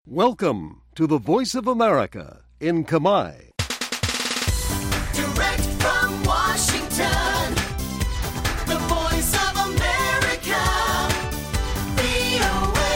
Welcome to the Voice of America in Khmer. Direct from Washington, the Voice of America, VOA.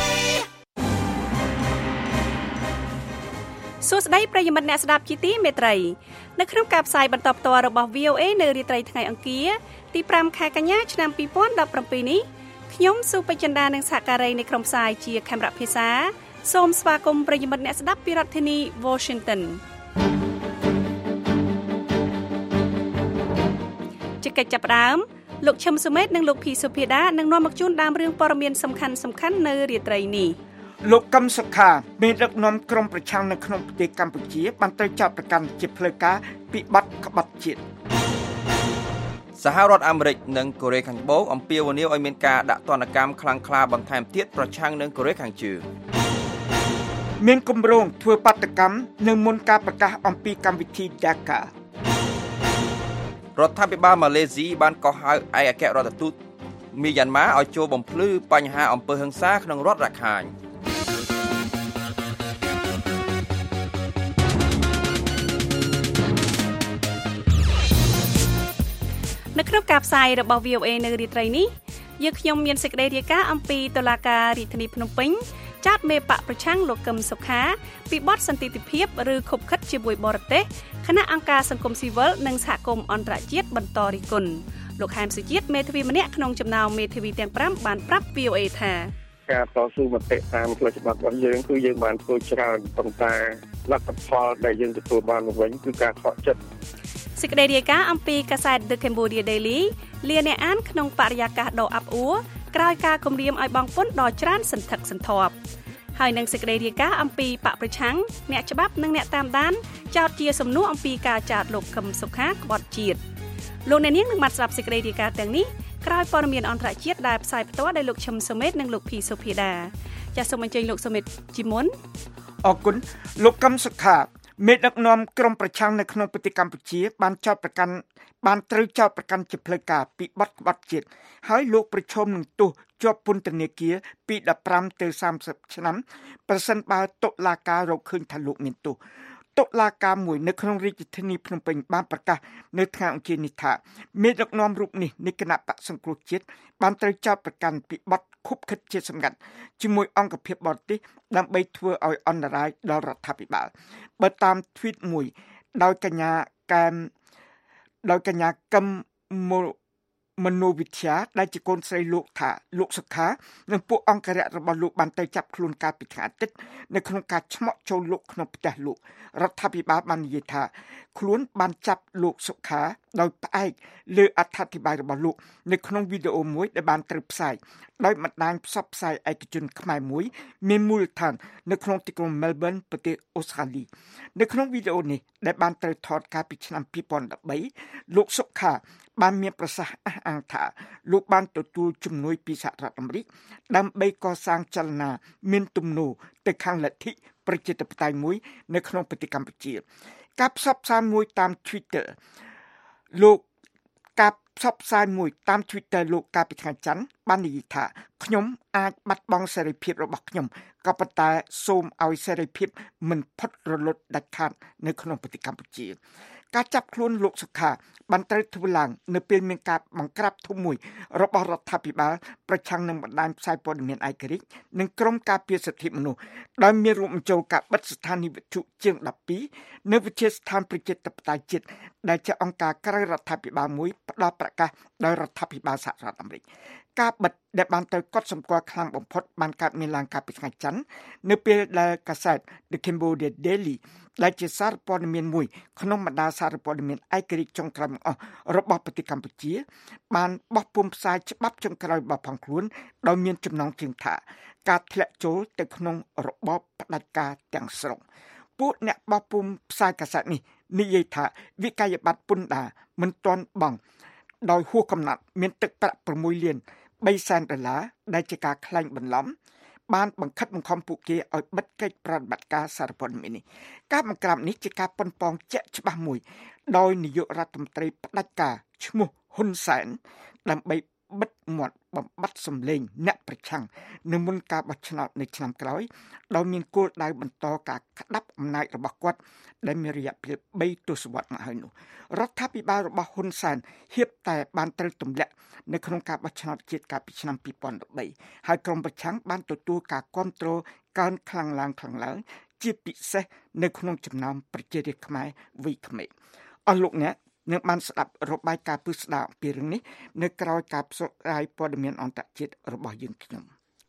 សួស្តីប្រិយមិត្តអ្នកស្ដាប់ជាទីមេត្រីនៅក្នុងការផ្សាយបន្តផ្ទាល់របស់ VOA នៅរាត្រីថ្ងៃអង្គារទី5ខែកញ្ញាឆ្នាំ2017នេះខ្ញុំសុបិចិន្តានិងសហការីនៃក្រុមផ្សាយជាខេមរៈភាសាសូមស្វាគមន៍ប្រិយមិត្តអ្នកស្ដាប់ពីរដ្ឋធានី Washington ជាកិច្ចចាប់ផ្ដើមលោកឈឹមសុមេតនិងលោកភីសុភាដានឹងនាំមកជូនដើមរឿងព័ត៌មានសំខាន់ៗនៅរាត្រីនេះលោកកឹមសុខាមានដឹកនាំក្រុមប្រឆាំងនៅក្នុងប្រទេសកម្ពុជាបានត្រូវចាប់ប្រកាន់ជាផ្លូវការពីបទក្បត់ជាតិសហរដ្ឋអាមេរិកនិងកូរ៉េខាងត្បូងអំពាវនាវឲ្យមានការដាក់ទណ្ឌកម្មខ្លាំងក្លាបន្ថែមទៀតប្រឆាំងនឹងកូរ៉េខាងជើងមានគម្រោងធ្វើបាតកម្មនៅមុនការប្រកាសអំពីកម្មវិធី DACA រដ្ឋាភិបាលម៉ាឡេស៊ីបានកោះហៅឯកអគ្គរដ្ឋទូតមីយ៉ាន់ម៉ាឲ្យចូលបំភ្លឺបញ្ហាអំពើហិង្សាក្នុងរដ្ឋរខាញនៅក្នុងការផ្សាយរបស់ VOA នៅរាត្រីនេះយើងខ្ញុំមានសេចក្តីរាយការណ៍អំពីតុលាការរាជធានីភ្នំពេញចាត់មេបកប្រឆាំងលោកកឹមសុខាពីបទសន្តិភាពឬខុបខិតជាមួយបរទេសគណៈអង្គការសង្គមស៊ីវិលនិងសហគមន៍អន្តរជាតិបន្តរិះគន់លោកហែមសុជាតិមេធាវីម្នាក់ក្នុងចំណោមមេធាវីទាំង5បានប្រាប់ VOA ថាការតស៊ូមតិតាមផ្លូវច្បាប់របស់យើងគឺយើងបានធ្វើច្រើនប៉ុន្តែលទ្ធផលដែលយើងទទួលបានមកវិញគឺការខកចិត្តសេចក្តីរាយការណ៍អំពីកាសែត The Cambodia Daily លាអ្នកអានក្នុងបរិយាកាសដ៏អាប់អួរក្រោយការគំរាមឲ្យបង់ពន្ធដ៏ច្រើនសន្ធឹកសន្ធាប់ហើយនឹងសេចក្តីរាយការណ៍អំពីបកប្រឆាំងអ្នកច្បាប់និងអ្នកតាមដានចោទជាសំណួរអំពីការចោទលោកកឹមសុខាក្បត់ជាតិលោកអ្នកនាងនឹងបានស្ដាប់សេចក្តីរាយការណ៍ទាំងនេះក្រោយព័ត៌មានអន្តរជាតិដែលផ្សាយផ្ទាល់ដោយលោកឈឹមសុមេតនិងលោកភីសុភាដាចាសសូមអញ្ជើញលោកសុមេតជាមុនអរគុណលោកកឹមសុខាមេដឹកនាំក្រុមប្រឆាំងនៅក្នុងប្រទេសកម្ពុជាបានត្រូវចោទប្រកាន់ជាផ្លូវការពីបទក្បត់ជាតិហើយលោកប្រឈមនឹងទោសជាប់ពន្ធនាគារពី15ទៅ30ឆ្នាំប្រសិនបើតុលាការរកឃើញថាលោកមានទោសតុលាការមួយនៅក្នុងរាជធានីភ្នំពេញបានប្រកាសនៅថ្ងៃអង្គារនេះថាមេដឹកនាំរូបនេះនៃគណៈបក្សសង្គ្រោះជាតិបានត្រូវចោទប្រកាន់ពីបទខុបខិតជាសម្ងាត់ជាមួយអង្គភាពបរទេសដើម្បីធ្វើឲ្យអន្តរាយដល់រដ្ឋាភិបាលបើតាម tweet មួយដោយកញ្ញាកឹមមនោវិទ្យាដែលជាកូនស្រីលោកថាលោកសុខានិងពួកអង្គរៈរបស់លោកបានទៅចាប់ខ្លួនកាលពីថ្ងៃអាទិត្យនៅក្នុងការឆ្មក់ចូលលោកក្នុងផ្ទះលោករដ្ឋាភិបាលបាននិយាយថាខ្លួនបានចាប់លោកសុខាដោយផ្អែកលើអត្ថាធិប្បាយរបស់លោកនៅក្នុងវីដេអូមួយដែលបានត្រូវផ្សាយដោយបណ្ដាញផ្សព្វផ្សាយឯកជនខ្មែរមួយមានមូលដ្ឋាននៅក្នុងទីក្រុង Melbourne ប្រទេសអូស្ត្រាលីនៅក្នុងវីដេអូនេះដែលបានត្រូវថតកាលពីឆ្នាំ2013លោកសុខាបានមានប្រសាសន៍អះអាងថាលោកបានទទួលជំនួយពីសហរដ្ឋអាមេរិកដើម្បីកសាងចលនាមានទំនោរទៅខាងលទ្ធិប្រជាធិបតេយ្យមួយនៅក្នុងប្រទេសកម្ពុជាការផ្សព្វផ្សាយមួយតាម Twitter លោកកាលពីថ្ងៃច័ន្ទបាននិយាយថាខ្ញុំអាចបាត់បង់សេរីភាពរបស់ខ្ញុំក៏ប៉ុន្តែសូមឲ្យសេរីភាពមិនផុតរលត់ដាច់ខាតនៅក្នុងប្រទេសកម្ពុជាការចាប់ខ្លួនលោកសុខាបានត្រូវធ្វើឡើងនៅពេលមានការបង្ក្រាបធំមួយរបស់រដ្ឋាភិបាលប្រឆាំងនឹងបណ្ដាញផ្សាយព័ត៌មានឯករាជ្យនិងក្រុមការពារសិទ្ធិមនុស្សដោយមានរួមបញ្ចូលការបិទស្ថានីយវិទ្យុជាង12នៅវិទ្យាស្ថានប្រជាធិបតេយ្យជាតិដែលជាអង្គការក្រៅរដ្ឋាភិបាលមួយផ្ដល់ប្រកាសដោយរដ្ឋាភិបាលសហរដ្ឋអាមេរិកការបិទដែលបានទៅកត់សម្គាល់ខ្លាំងបំផុតបានកើតមានឡើងកាលពីថ្ងៃច័ន្ទនៅពេលដែលកាសែត The Cambodia Daily ដែលជាសារព័ត៌មានមួយក្នុងបណ្ដាសារព័ត៌មានឯករាជ្យចុងក្រោយបង្អស់របស់ប្រទេសកម្ពុជាបានបោះពុម្ពផ្សាយច្បាប់ចុងក្រោយរបស់ផងខ្លួនដោយមានចំណងជើងថាការធ្លាក់ចូលទៅក្នុងរបបផ្ដាច់ការទាំងស្រុងពួកអ្នកបោះពុម្ពផ្សាយកាសែតនេះនិយាយថាវិក័យប័ត្រពន្ធដារមិនទាន់បង់ដោយហួសកំណត់មានទឹកប្រាក់$6 លាន$300,000ដែលជាការក្លែងបន្លំបានបង្ខិតបង្ខំពួកគេឲ្យបិទកិច្ចប្រតិបត្តិការសារព័ត៌មាននេះការបង្ក្រាបនេះជាការប៉ុនប៉ងជាក់ច្បាស់មួយដោយនាយករដ្ឋមន្ត្រីផ្ដាច់ការឈ្មោះហ៊ុនសែនដើម្បីបិទមាត់បំបត្តិសម្លេងអ្នកប្រឆាំងនៅមុនការបោះឆ្នោតនៅឆ្នាំក្រោយដោយមានគោលដៅបន្តការក្តាប់អំណាចរបស់គាត់ដែលមានរយៈពេល3ទសវត្សរ៍មកហើយនោះរដ្ឋាភិបាលរបស់ហ៊ុនសែនហៀបតែបានត្រូវទម្លាក់នៅក្នុងការបោះឆ្នោតជាតិកាលពីឆ្នាំ2013ហើយក្រុមប្រឆាំងបានទទួលការគ្រប់គ្រងកើនខ្លាំងឡើងជាពិសេសនៅក្នុងចំណោមប្រជារាស្ត្រខ្មែរវ័យក្មេងអស់លោកអ្នកនឹងបានស្ដាប់របាយការណ៍ពិស្ដារអំពីរឿងនេះនៅក្រោយការផ្សាយព័ត៌មានអន្តរជាតិរបស់យើងខ្ញុំ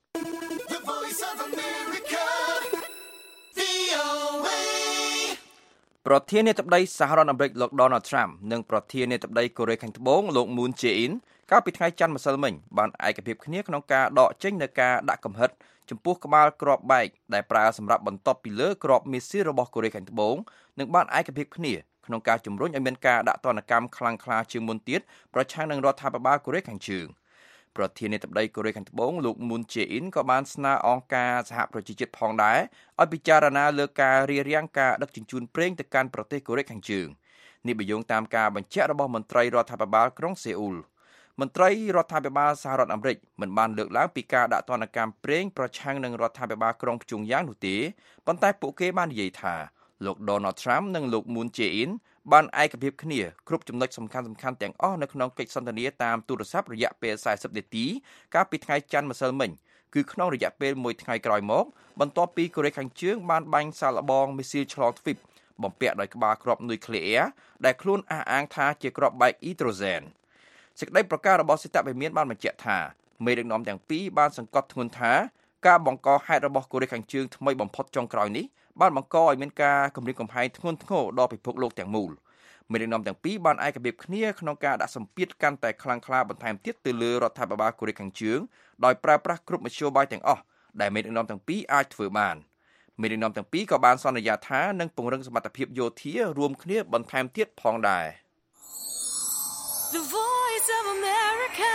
ប្រធានាធិបតីសហរដ្ឋអាមេរិកលោក Donald Trump និងប្រធានាធិបតីកូរ៉េខាងត្បូងលោក Moon Jae-in កាលពីថ្ងៃច័ន្ទម្សិលមិញបានឯកភាពគ្នាក្នុងការដកចេញនូវការដាក់កំហិតចំពោះក្បាលគ្រាប់បែកដែលប្រើសម្រាប់បន្ទាប់ពីលើគ្រាប់មីស៊ីលរបស់កូរ៉េខាងត្បូងនិងបានឯកភាពគ្នាក្នុងការជំរុញឲ្យមានការដាក់ទណ្ឌកម្មខ្លាំងក្លាជាងមុនទៀតប្រឆាំងនឹងរដ្ឋាភិបាលកូរ៉េខាងជើងប្រធានាធិបតីកូរ៉េខាងត្បូងលោក Moon Jae-in ក៏បានស្នើអង្គការសហប្រជាជាតិផងដែរឲ្យពិចារណាលើការរារាំងការដឹកជញ្ជូនប្រេងទៅកាន់ប្រទេសកូរ៉េខាងជើងនេះបញ្យងតាមការបញ្ជាក់របស់មន្ត្រីរដ្ឋាភិបាលក្រុងសេអ៊ូលមន្ត្រីរដ្ឋាភិបាលសហរដ្ឋអាមេរិកមិនបានលើកឡើងពីការដាក់ទណ្ឌកម្មប្រេងប្រឆាំងនឹងរដ្ឋាភិបាលក្រុងព្យុងយ៉ាងនោះទេប៉ុន្តែពួកគេបាននិយាយថាលោក Donald Trump និងលោក Moon Jae-in បានឯកភាពគ្នាគ្រប់ចំណុចសំខាន់ៗទាំងអស់នៅក្នុងកិច្ចសន្ទនាតាមទូរស័ព្ទរយៈពេល40នាទីកាលពីថ្ងៃច័ន្ទម្សិលមិញគឺក្នុងរយៈពេល1ថ្ងៃក្រោយមកបន្ទាប់ពីកូរ៉េខាងជើងបានបាញ់សាកល្បងមីស៊ីលឆ្លងទ្វីបបំពាក់ដោយក្បាលគ្រាប់នុយក្លេអ៊ែរដែលខ្លួនអះអាងថាជាគ្រាប់បែកអ៊ីដ្រូសែនសេចក្តីប្រកាសរបស់សេតវិមានបានបញ្ជាក់ថាមេដឹកនាំទាំងពីរបានសង្កត់ធ្ងន់ថាការបង្កហេតុរបស់កូរ៉េខាងជើងថ្មីបំផុតចុងក្រោយនេះបានបង្កឲ្យមានការគំរាមកំហែងធ្ងន់ធ្ងរដល់ពិភពលោកទាំងមូលមេដឹកនាំទាំងពីរបានឯកភាពគ្នាក្នុងការដាក់សម្ពាធកាន់តែខ្លាំងក្លាបន្ថែមទៀតទៅលើរដ្ឋាភិបាលកូរ៉េខាងជើងដោយប្រើប្រាស់គ្រប់មធ្យោបាយទាំងអស់ដែលមេដឹកនាំទាំងពីរអាចធ្វើបានមេដឹកនាំទាំងពីរក៏បានសន្យាថានឹងពង្រឹងសមត្ថភាពយោធារួមគ្នាបន្ថែមទៀតផងដែរ The Voice of America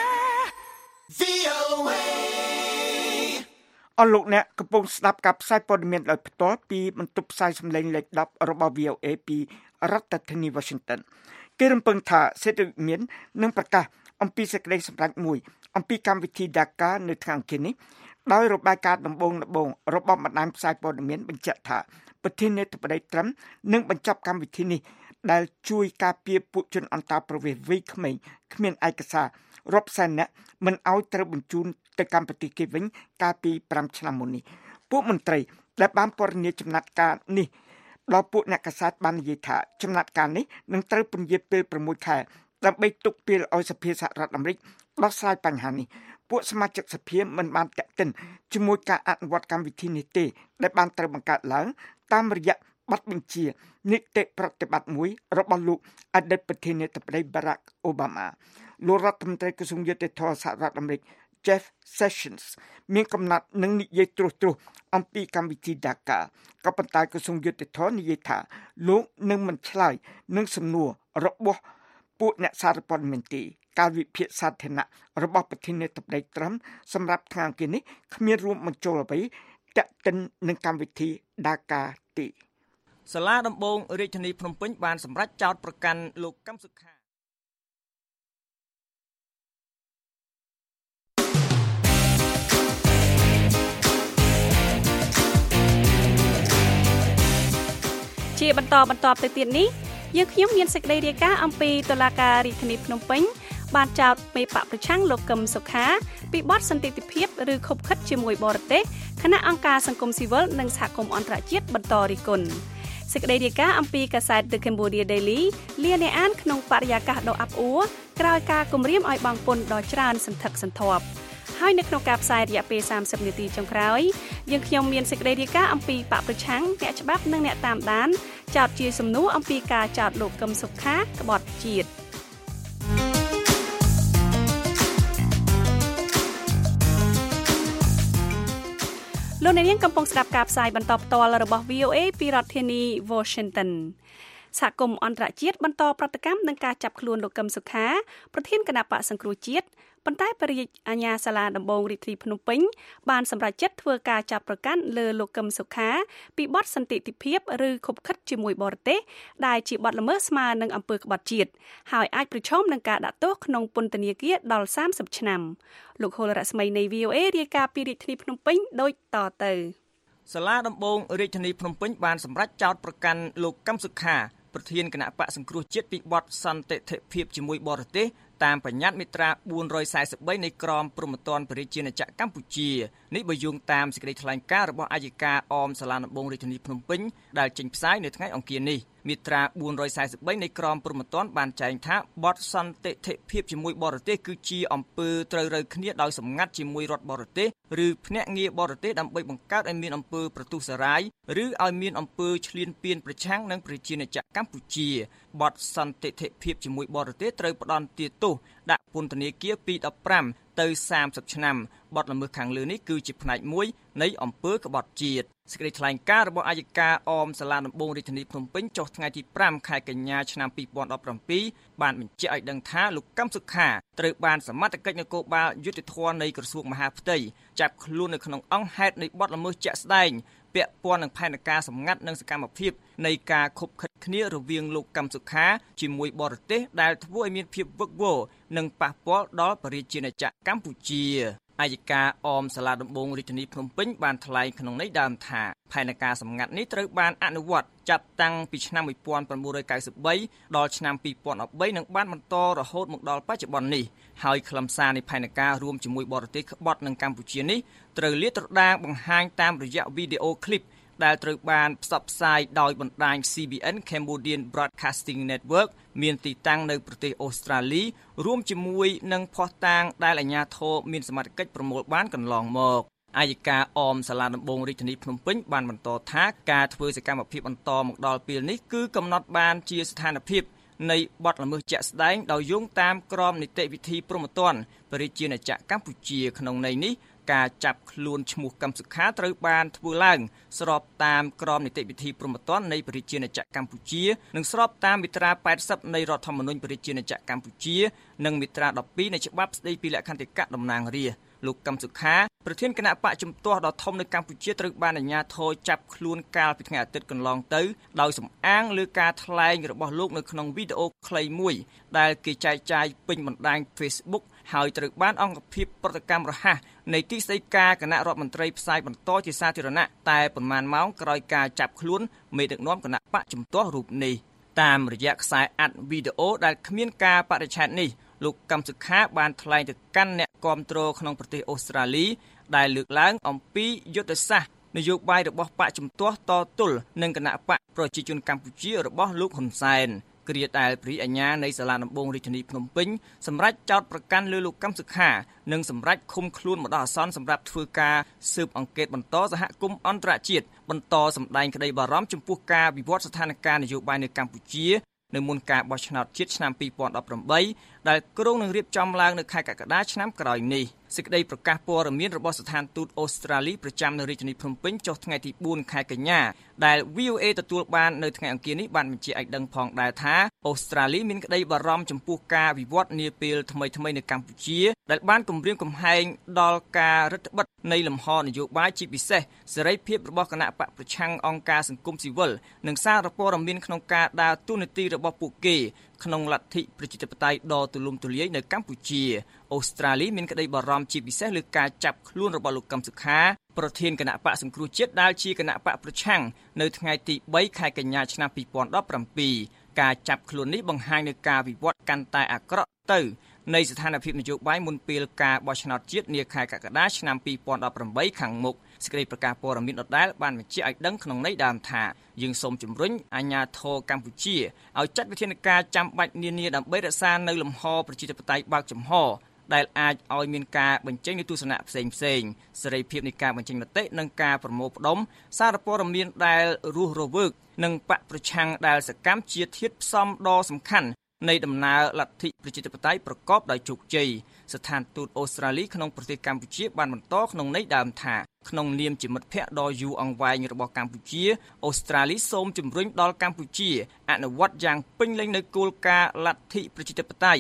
VOA អស់លោកអ្នកកំពុងស្ដាប់ការផ្សាយព័ត៌មានដោយផ្ទាល់ពីបន្ទប់ផ្សាយសំឡេងលេខ10របស់ VOA ពីរដ្ឋធានី Washington គេរំពឹងថាសេតវិមាននឹងប្រកាសអំពីសេចក្តីសម្រេចមួយអំពីកម្មវិធី DACA នៅថ្ងៃអង្គារនេះដោយរបាយការណ៍ដំបូងរបស់បណ្ដាញផ្សាយព័ត៌មានបញ្ជាក់ថាប្រធានាធិបតីត្រាំនឹងបញ្ចប់កម្មវិធីនេះដែលជួយការពារពួកជនអន្តោប្រវេសន៍វ័យក្មេងគ្មានឯកសាររាប់សែននាក់មិនឲ្យត្រូវបញ្ជូនទៅកម្មប្រទេសគេវិញកាលពី5ឆ្នាំមុននេះពួកមន្ត្រីដែលបានពណ៌នាចំណាត់ការនេះដល់ពួកអ្នកកាសែតបាននិយាយថាចំណាត់ការនេះនឹងត្រូវពន្យាពេល6ខែដើម្បីទុកពេលឲ្យសភាសហរដ្ឋអាមេរិកដោះស្រាយបញ្ហានេះពួកសមាជិកសភាមិនបានតាក់ទិនជាមួយការអនុវត្តកម្មវិធីនេះទេដែលបានត្រូវបង្កើតឡើងតាមរយៈបទបញ្ជានីតិប្រតិបត្តិមួយរបស់លោកអតីតប្រធានាធិបតី Barack Obama លោករដ្ឋមន្ត្រីក្រសួងយុតិធម៌សហរដ្ឋអាមេរិក Jeff Sessions មានកំណត់នឹងនិយាយត្រួសអំពីកម្មវិធី DACA ក៏ប៉ុន្តែក្រសួងយុតិធម៌និយាយថាលោកនឹងមិនឆ្លើយនឹងសំណួររបស់ពួកអ្នកសារព័ត៌មានទេការវិភាគសាធារណៈរបស់ប្រធានាធិបតីត្រាំសម្រាប់ថ្ងៃអង្គារនេះគ្មានរួមបញ្ចូលអ្វីតាក់ទិននឹងកម្មវិធី DACA ទេសាលាដំបងរាជធានីភ្នំពេញបានសម្រេចចោទប្រកាន់លោកកឹមសុខាជាបន្តទៅទៀតនេះយើងខ្ញុំមានសេចក្តីរាយការណ៍អំពីតុលាការរាជធានីភ្នំពេញបានចោទមេបកប្រឆាំងលោកកឹមសុខាពីបទសន្តិភាពឬខុបខិតជាមួយបរទេសគណៈអង្គការសង្គមស៊ីវិលនិងសហគមន៍អន្តរជាតិបន្តរិះគន់សេចក្តីរាយការណ៍អំពីកាសែត The Cambodia Daily លាអ្នកអានក្នុងបរិយាកាសដ៏អាប់អួរក្រោយការគំរាមឲ្យបង់ពន្ធដ៏ច្រើនសន្ធឹកសន្ធាប់ហើយនៅក្នុងការផ្សាយរយៈពេល30នាទីចុងក្រោយយើងខ្ញុំមានសេចក្តីរាយការណ៍អំពីបកប្រឆាំងអ្នកច្បាប់និងអ្នកតាមដានចោទជាសំណួរអំពីការចោទលោកកឹមសុខាក្បត់ជាតិលោកអ្នកនាងកំពុងស្ដាប់ការផ្សាយបន្តផ្ទាល់របស់ VOA ពីរដ្ឋធានី Washington សហគមន៍អន្តរជាតិបន្តប្រតិកម្មនឹងការចាប់ខ្លួនលោកកឹមសុខាប្រធានគណៈបកសង្គ្រោះជាតិប៉ុន្តែព្រះរាជអាជ្ញាសាលាដំបងរាជធានីភ្នំពេញបានសម្រេចចិត្តធ្វើការចាប់ប្រកាន់លើលោកកឹមសុខាពីបទសន្តិភាពឬខុបខិតជាមួយបរទេសដែលជាបទល្មើសស្មើនឹងអំពើក្បត់ជាតិហើយអាចប្រឈមនឹងការដាក់ទោសក្នុងពន្ធនាគារដល់30ឆ្នាំលោកហុលរស្មីនៃ VOA រាយការណ៍ពីរាជធានីភ្នំពេញដូចតទៅសាលាដំបងរាជធានីភ្នំពេញបានសម្រេចចោទប្រកាន់លោកកឹមសុខាប្រធានគណៈបកសង្គ្រោះជាតិពីបទសន្តិភាពជាមួយបរទេសតាមបញ្ញត្តិមាត្រា443នៃក្រមព្រហ្មទណ្ឌប្រជាជាតិកម្ពុជានេះបើយោងតាមសេចក្តីថ្លែងការណ៍របស់អัยការអមសាលាដំបងរាជធានីភ្នំពេញដែលចេញផ្សាយនៅថ្ងៃអង្គារនេះមាត្រា443នៃក្រមព្រហ្មទណ្ឌបានចែងថាបទសន្តិភាពជាមួយបរទេសគឺជាអំពើត្រូវរើគ្នាដោយសម្ងាត់ជាមួយរដ្ឋបរទេសឬភ្នាក់ងារបរទេសដើម្បីបង្កើតឲ្យមានអំពើប្រទុសរាយឬឲ្យមានអំពើឈ្លានពានប្រឆាំងនឹងប្រជាជាតិកម្ពុជាបទសន្តិភាពជាមួយបរទេសត្រូវផ្ដន្ទាទោសដាក់ពន្ធនាគារពី15ទៅ30ឆ្នាំបទល្មើសខាងលើនេះគឺជាផ្នែកមួយនៃអំពើក្បត់ជាតិសេចក្តីថ្លែងការណ៍របស់អัยការអមសាលាដំបងរាជធានីភ្នំពេញចុះថ្ងៃទី5ខែកញ្ញាឆ្នាំ2017បានបញ្ជាក់ឲ្យដឹងថាលោកកឹមសុខាត្រូវបានសមត្ថកិច្ចនគរបាលយុតិធធម៌នៃក្រសួងមហាផ្ទៃចាប់ខ្លួននៅក្នុងអង្គហេតុនៃបទល្មើសជាក់ស្ដែងពាក់ព័ន្ធនឹងផែនការសម្ងាត់និងសកម្មភាពនៃការខុបខិតគ្នារវាងលោកកឹមសុខាជាមួយបរទេសដែលធ្វើឲ្យមានភាពវឹកវរនិងប៉ះពាល់ដល់ប្រជាជាតិកម្ពុជាអัយការអមសាលាដំបងរាជធានីភ្នំពេញបានថ្លែងក្នុងន័យដើមថាផែនការសម្ងាត់នេះត្រូវបានអនុវត្តចាប់តាំងពីឆ្នាំ1993ដល់ឆ្នាំ2013និងបានបន្តរហូតមកដល់បច្ចុប្បន្ននេះហើយខ្លឹមសារនៃផែនការរួមជាមួយបរទេសក្បត់នឹងកម្ពុជានេះត្រូវលាតត្រដាងបង្ហាញតាមរយៈវីដេអូឃ្លីបដែលត្រូវបានផ្សព្វផ្សាយដោយបណ្ដាញ CBN Cambodian Broadcasting Network មានទីតាំងនៅប្រទេសអូស្ត្រាលីរួមជាមួយនឹងភស្តុតាងដែលអាជ្ញាធរមានសមត្ថកិច្ចប្រមូលបានកន្លងមកអัยការអមសាលាដំបងរាជធានីភ្នំពេញបានបន្តថាការធ្វើសកម្មភាពបន្តមកដល់ពេលនេះគឺកំណត់បានជាស្ថានភាពនៃបទល្មើសជាក់ស្ដែងដោយយោងតាមក្រមនីតិវិធីព្រហ្មទណ្ឌប្រជាជាតិកម្ពុជាក្នុងន័យនេះការចាប់ខ្លួនឈ្មោះកឹមសុខាត្រូវបានធ្វើឡើងស្របតាមក្រមនីតិវិធីព្រហ្មទណ្ឌនៃប្រជាជាតិកម្ពុជានិងស្របតាមមាត្រា80នៃរដ្ឋធម្មនុញ្ញប្រជាជាតិកម្ពុជានិងមាត្រា12នៃច្បាប់ស្តីពីលក្ខន្តិកៈតំណាងរាស្ត្រលោកកឹមសុខាប្រធានគណៈបកជំទាស់ដ៏ធំនៅកម្ពុជាត្រូវបានអាជ្ញាធរចាប់ខ្លួនកាលពីថ្ងៃអាទិត្យកន្លងទៅដោយសំអាងលើការថ្លែងរបស់លោកនៅក្នុងវីដេអូខ្លីមួយដែលគេចែកចាយពេញបណ្ដាញ Facebook ហើយត្រូវបានអង្គភាពប្រតិកម្មរហ័សនៃទីស្តីការគណៈរដ្ឋមន្ត្រីផ្សាយបន្តជាសាធារណៈតែប៉ុន្មានម៉ោងក្រោយការចាប់ខ្លួនមេដឹកនាំគណៈបកជំទាស់រូបនេះតាមរយៈខ្សែអាត់វីដេអូដែលគ្មានការបដិឆេទនេះលោកកឹមសុខាបានថ្លែងទៅកាន់អ្នកគាំទ្រក្នុងប្រទេសអូស្ត្រាលីដែលលើកឡើងអំពីយុទ្ធសាស្ត្រនយោបាយរបស់បកជំទាស់តទល់នឹងគណៈបកប្រជាជនកម្ពុជារបស់លោកហ៊ុនសែនគ្រាដែលព្រះអាជ្ញានៃសាលាដំបងរាជធានីភ្នំពេញសម្រេចចោទប្រកាន់លើលោកកឹមសុខានិងសម្រេចឃុំខ្លួនបណ្ដោះអាសន្នសម្រាប់ធ្វើការស៊ើបអង្កេតបន្តសហគមន៍អន្តរជាតិបន្តសម្ដែងក្តីបារម្ភចំពោះការវិវត្តស្ថានភាពនយោបាយនៅកម្ពុជានៅមុនការបោះឆ្នោតជាតិឆ្នាំ2018ដែលគ្រោងនឹងរៀបចំឡើងនៅខែកក្កដាឆ្នាំក្រោយនេះសេចក្តីប្រកាសព័ត៌មានរបស់ស្ថានទូតអូស្ត្រាលីប្រចាំនៅរាជធានីភ្នំពេញចុះថ្ងៃទី4ខែកញ្ញាដែល VOA ទទួលបាននៅថ្ងៃអង្គារនេះបានបញ្ជាក់ឲ្យដឹងផងដែរថាអូស្ត្រាលីមានក្តីបារម្ភចំពោះការវិវត្តនាពេលថ្មីៗនៅកម្ពុជាដែលបានគំរាមកំហែងដល់ការរឹតបន្តឹងនៃលំហនយោបាយជាពិសេសសេរីភាពរបស់គណៈបកប្រឆាំងអង្គការសង្គមស៊ីវិលនិងសារព័ត៌មានក្នុងការដើរតួនាទីរបស់ពួកគេក្នុងលទ្ធិប្រជាធិបតេយ្យដ៏ទូលំទូលាយនៅកម្ពុជាអូស្ត្រាលីមានក្តីបារម្ភជាពិសេសលើការចាប់ខ្លួនរបស់លោកកឹមសុខាប្រធានគណៈបកសង្គ្រោះជាតិដែលជាគណៈបកប្រឆាំងនៅថ្ងៃទី3ខែកញ្ញាឆ្នាំ2017ការចាប់ខ្លួននេះបង្ហាញនូវការវិវត្តកាន់តែអាក្រក់ទៅនៃស្ថានភាពនយោបាយមុនពេលការបោះឆ្នោតជាតិនាខែកក្កដាឆ្នាំ2018ខាងមុខសេចក្តីប្រកាសព័ត៌មានដដែលបានបញ្ជាក់ឲ្យដឹងក្នុងន័យដើមថាយើងសូមជំរុញអាជ្ញាធរកម្ពុជាឲ្យចាត់វិធានការចាំបាច់នានាដើម្បីរក្សានៅលំហប្រជាធិបតេយ្យបើកចំហដែលអាចឲ្យមានការបញ្ចេញនូវទស្សនៈផ្សេងៗសេរីភាពនៃការបញ្ចេញមតិនិងការប្រមូលផ្ដុំសារព័ត៌មានដែលរស់រវើកនិងបកប្រឆាំងដែលសកម្មជាធាតុផ្សំដ៏សំខាន់នៃដំណើរលទ្ធិប្រជាធិបតេយ្យប្រកបដោយជោគជ័យស្ថានទូតអូស្ត្រាលីក្នុងប្រទេសកម្ពុជាបានបន្តក្នុងន័យដើមថាក្នុងនាមជាមិត្តភ័ក្តិដ៏យូរអង្វែងរបស់កម្ពុជាអូស្ត្រាលីសូមជំរុញដល់កម្ពុជាអនុវត្តយ៉ាងពេញលេញនូវគោលការណ៍លទ្ធិប្រជាធិបតេយ្យ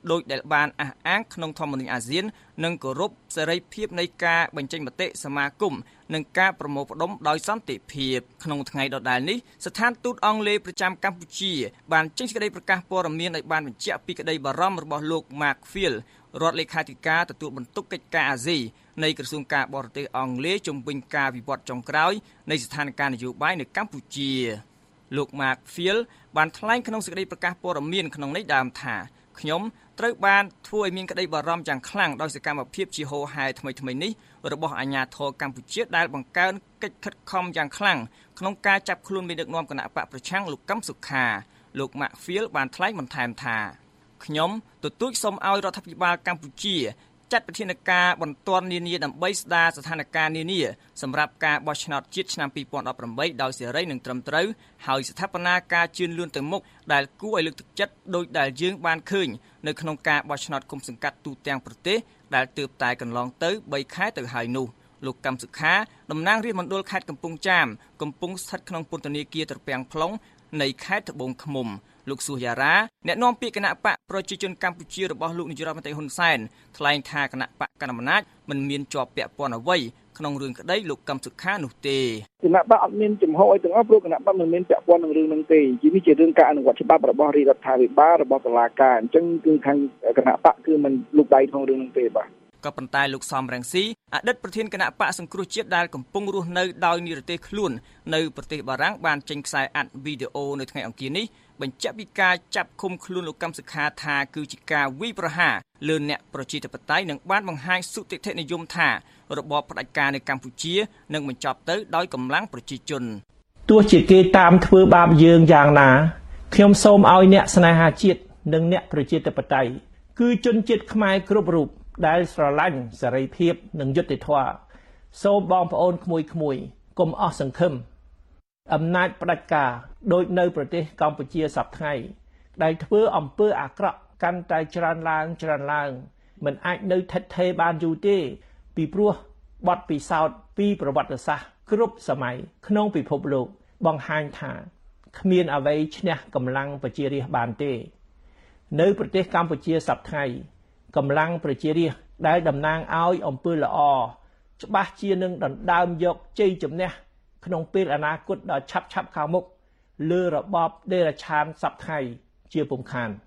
ដោយដែលបានអះអាងក្នុងធម្មនុញ្ញអាស៊ាននិងគោរពសេរីភាពនៃការបញ្ចេញមតិសមាគមនិងការប្រមូលផ្ដុំដោយសន្តិភាពក្នុងថ្ងៃដដែលនេះស្ថានទូតអង់គ្លេសប្រចាំកម្ពុជាបានចេញសេចក្តីប្រកាសព័ត៌មានឲ្យបានបញ្ជាក់ពីក្តីបារម្ភរបស់លោក Mark Field រដ្ឋលេខាធិការទទួលបន្ទុកកិច្ចការអាស៊ីនៃក្រសួងការបរទេសអង់គ្លេសជំវិញការវិវត្តចុងក្រោយនៃស្ថានភាពនយោបាយនៅកម្ពុជាលោក Mark Field បានថ្លែងក្នុងសេចក្តីប្រកាសព័ត៌មានក្នុងន័យដើមថាខ្ញុំត្រូវបានធ្វើឲ្យមានក្តីបារម្ភយ៉ាងខ្លាំងដោយសកម្មភាពជាហូរហែថ្មីនេះរបស់អាជ្ញាធរកម្ពុជាដែលបង្កើនកិច្ចខិតខំយ៉ាងខ្លាំងក្នុងការចាប់ខ្លួនមេដឹកនាំគណៈបកប្រឆាំងលោកកឹមសុខាលោក Mark Field បានថ្លែងបន្ថែមថាខ្ញុំទទូចសូមឲ្យរដ្ឋាភិបាលកម្ពុជាចាត់វិធានការបន្ទាន់នានាដើម្បីស្ដារស្ថានភាពនានាសម្រាប់ការបោះឆ្នោតជាតិឆ្នាំ2018ដោយសេរីនិងត្រឹមត្រូវហើយស្ថាបនាការជឿនលឿនទៅមុខដែលគួរឲ្យលើកទឹកចិត្តដោយដែលយើងបានឃើញនៅក្នុងការបោះឆ្នោតគុំសង្កាត់ទូទាំងប្រទេសដែលទើបតែកន្លងទៅ3ខែទៅហើយនោះលោកកឹមសុខាតំណាងរាជមណ្ឌលខេត្តកំពង់ចាមកំពុងស្ថិតក្នុងពន្ធនាគារត្រពាំង plong នៃខេត្តត្បូងឃ្មុំលោកសួសយ៉ារ៉ាអ្នកនាំពាក្យគណៈបកប្រជាជនកម្ពុជារបស់លោកនាយរដ្ឋមន្ត្រីហ៊ុនសែនថ្លែងថាគណៈបកកណ្ដាលអំណាចមិនមានជាប់ពាក់ព័ន្ធអ្វីក្នុងរឿងក្តីលោកកឹមសុខានោះទេគណៈបកអត់មានចំហអីទាំងអស់ព្រោះគណៈបកមិនមានពាក់ព័ន្ធនឹងរឿងហ្នឹងទេនេះជារឿងការអនុវត្តច្បាប់របស់រាជរដ្ឋាភិបាលរបស់តុលាការអញ្ចឹងគឺខាងគណៈបកគឺមិនលូកដៃក្នុងរឿងហ្នឹងទេបាទក៏ប៉ុន្តែលោកសំរងស៊ីអតីតប្រធានគណៈបកសង្គ្រោះជាតិដែលកំពុងរស់នៅដោយនិរទេសខ្លួននៅប្រទេសបារាំងបានចេញខ្សែអាត់វីដេអូនៅថ្ងៃអង្គារនេះបញ្ជាក់ពីការចាប់ឃុំខ្លួនលោកកឹមសុខាថាគឺជាការវាយប្រហារលើអ្នកប្រជាធិបតេយ្យនិងបានបង្ហាញសុទិដ្ឋិនិយមថារបបផ្ដាច់ការនៅកម្ពុជានឹងបញ្ចប់ទៅដោយកម្លាំងប្រជាជនទោះជាគេតាមធ្វើបាបយើងយ៉ាងណាខ្ញុំសូមឲ្យអ្នកស្នេហាជាតិនិងអ្នកប្រជាធិបតេយ្យគឺជនជាតិខ្មែរគ្រប់រូបដែលស្រឡាញ់សេរីភាពនិងយុត្តិធម៌សូមបងប្អូនក្មួយកុំអស់សង្ឃឹមអំណាចផ្ដាច់ការដូចនៅប្រទេសកម្ពុជាសប្តាហ៍ថ្ងៃដែលធ្វើអំពើអាក្រក់កាន់តែច្រើនឡើងមិនអាចនៅថិតថេរបានយូរទេពីព្រោះបទពិសោធន៍ពីប្រវត្តិសាស្ត្រគ្រប់សម័យក្នុងពិភពលោកបង្ហាញថាគ្មានអ្វីឈ្នះកម្លាំងប្រជារាស្ត្របានទេនៅប្រទេសកម្ពុជាសប្តាហ៍ថ្ងៃកម្លាំងប្រជារាស្ត្រដែលតំណាងឲ្យអំពើល្អច្បាស់ជានឹងដណ្ដើមយកជ័យជំនះក្នុងពេលអនាគតដ៏ឆាប់ខាងមុខលើរបបដេរឆានសប្តាហ៍ថ្ងៃជាពុំខាន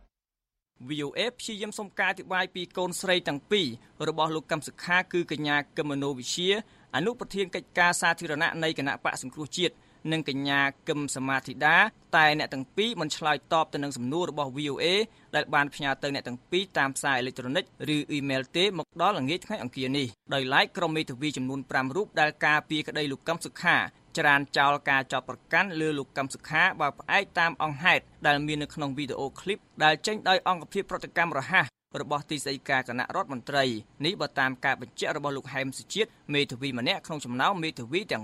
VOA ព្យាយាមសុំការអធិប្បាយពីកូនស្រីទាំងពីររបស់លោកកឹមសុខាគឺកញ្ញាកឹមមនោវិជ្ជាអនុប្រធានកិច្ចការសាធារណៈនៃគណៈបកសង្គ្រោះជាតិនិងកញ្ញាកឹមសមាធិដាតែអ្នកទាំងពីរមិនឆ្លើយតបទៅនឹងសំណួររបស់ VOA ដែលបានផ្ញើទៅអ្នកទាំងពីរតាមសារអេឡិចត្រូនិកឬអ៊ីមែលទេមកដល់ល្ងាចថ្ងៃអង្គារនេះដោយឡែកក្រុមមេធាវីចំនួន5រូបដែលការពារក្តីលោកកឹមសុខាច្រានចោលការចោទប្រកាន់លើលោកកឹមសុខាបើផ្អែកតាមអង្គហេតុដែលមាននៅក្នុងវីដេអូឃ្លីបដែលចេញដោយអង្គភាពប្រតិកម្មរហ័សរបស់ទីស្តីការគណៈរដ្ឋមន្ត្រីនេះបើតាមការបញ្ជាក់របស់លោកហែមសុជាតិមេធាវីម្នាក់ក្នុងចំណោមមេធាវីទាំង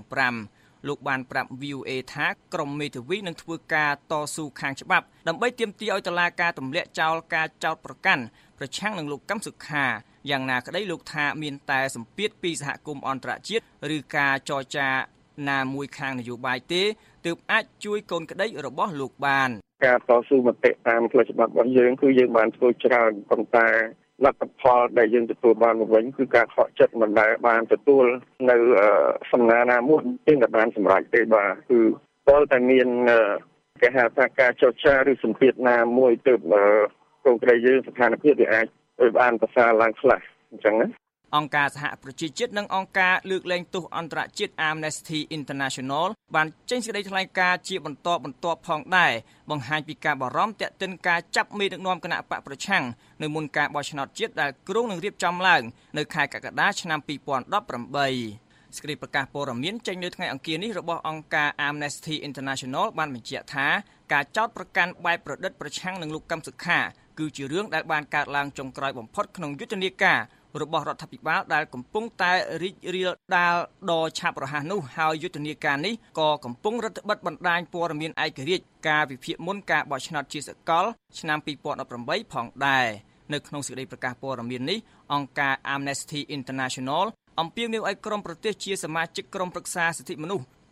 5លោកបានប្រាប់ VOA ថាក្រុមមេធាវីនឹងធ្វើការតស៊ូខាងច្បាប់ដើម្បីទាមទារឲ្យតុលាការទម្លាក់ចោលការចោទប្រកាន់ប្រឆាំងនឹងលោកកឹមសុខាយ៉ាងណាក្តីលោកថាមានតែសម្ពាធពីសហគមន៍អន្តរជាតិឬការចរចាណាមួយខាងនយោបាយទេទើបអាចជួយកូនក្តីរបស់លោកបានការតស៊ូមតិតាមផ្លូវច្បាប់របស់យើងគឺយើងបានធ្វើច្រើនប៉ុន្តែលទ្ធផលដែលយើងទទួលបានមកវិញគឺការខកចិត្តមិនដែលបានទទួលនៅសំណាណាមួយយើងក៏បានសម្រេចទេបាទគឺពលតែមានគេហៅថាការចរចាឬសម្ពាធណាមួយទើបកូនក្តីយើងស្ថានភាពវាអាចបានប្រសើរឡើងខ្លះអញ្ចឹងណាអង្គការសហប្រជាជាតិនិងអង្គការលើកលែងទោសអន្តរជាតិ Amnesty International បានចេញសេចក្តីថ្លែងការណ៍ជាបន្តបន្ទាប់ផងដែរបង្ហាញពីការបារម្ភទាក់ទិនការចាប់មេដឹកនាំគណៈបកប្រឆាំងនៅមុនការបោះឆ្នោតជាតិដែលគ្រោងនឹងរៀបចំឡើងនៅខែកក្កដាឆ្នាំ2018សេចក្តីប្រកាសព័ត៌មានចេញនៅថ្ងៃអង្គារនេះរបស់អង្គការ Amnesty International បានបញ្ជាក់ថាការចោទប្រកាន់បែបប្រឌិតប្រឆាំងនឹងលោកកឹមសុខាគឺជារឿងដែលបានកើតឡើងចុងក្រោយបំផុតក្នុងយុទ្ធនាការរបស់រដ្ឋាភិបាលដែលកំពុងតែរីករាលដាលដ៏ឆាប់រហ័សនោះហើយយុទ្ធនាការនេះក៏កំពុងរឹតបន្តឹងបណ្ដាញព័ត៌មានឯករាជ្យការវិភាគមុនការបោះឆ្នោតជាសកលឆ្នាំ2018ផងដែរនៅក្នុងសេចក្តីប្រកាសព័ត៌មាននេះអង្គការ Amnesty International អំពាវនាវឲ្យក្រុមប្រទេសជាសមាជិកក្រុមប្រឹក្សាសិទ្ធិមនុស្ស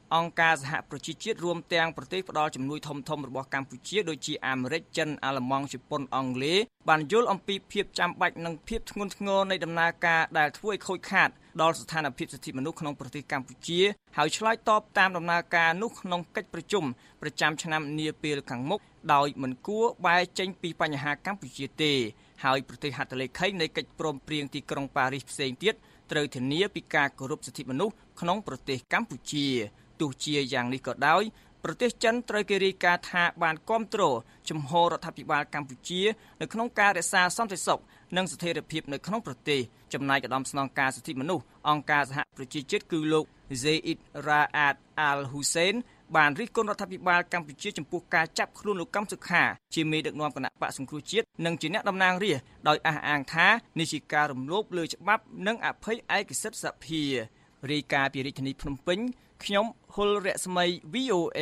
អង្គការសហប្រជាជាតិរួមទាំងប្រទេសផ្ដល់ជំនួយធំៗរបស់កម្ពុជាដូចជាអាមេរិកចិនអាល្លឺម៉ង់ជប៉ុនអង់គ្លេសបានយល់អំពីភាពចាំបាច់និងភាពធ្ងន់ធ្ងរនៃដំណើរការដែលធ្វើឲ្យខូចខាតដល់ស្ថានភាពសិទ្ធិមនុស្សក្នុងប្រទេសកម្ពុជាហើយឆ្លើយតបតាមដំណើរការនោះក្នុងកិច្ចប្រជុំប្រចាំឆ្នាំនាពេលខាងមុខដោយមិនគួរបែរចេញពីបញ្ហាកម្ពុជាទេហើយប្រទេសហត្ថលេខីនៃកិច្ចព្រមព្រៀងទីក្រុងប៉ារីសផ្សេងទៀតត្រូវធានាពីការគោរពសិទ្ធិមនុស្សក្នុងប្រទេសកម្ពុជាទោះជាយ៉ាងនេះក៏ដោយប្រទេសចិនត្រូវគេរាយការណ៍ថាបានគាំទ្រជំហររដ្ឋាភិបាលកម្ពុជានៅក្នុងការរក្សាសន្តិសុខនិងស្ថិរភាពនៅក្នុងប្រទេសចំណែកឧត្តមស្នងការសិទ្ធិមនុស្សអង្គការសហប្រជាជាតិគឺលោក Zeid Ra'ad Al-Hussein បានរិះគន់រដ្ឋាភិបាលកម្ពុជាចំពោះការចាប់ខ្លួនលោកកឹមសុខាជាមេដឹកនាំគណៈបកសង្គ្រោះជាតិនិងជាអ្នកតំណាងរាស្ត្រដោយអះអាងថានេះជាការរំលោភលើច្បាប់និងអភ័យឯកសិទ្ធិសភារាយការណ៍ពីរាជធានីភ្នំពេញខ្ញុំហុលរស្មី VOA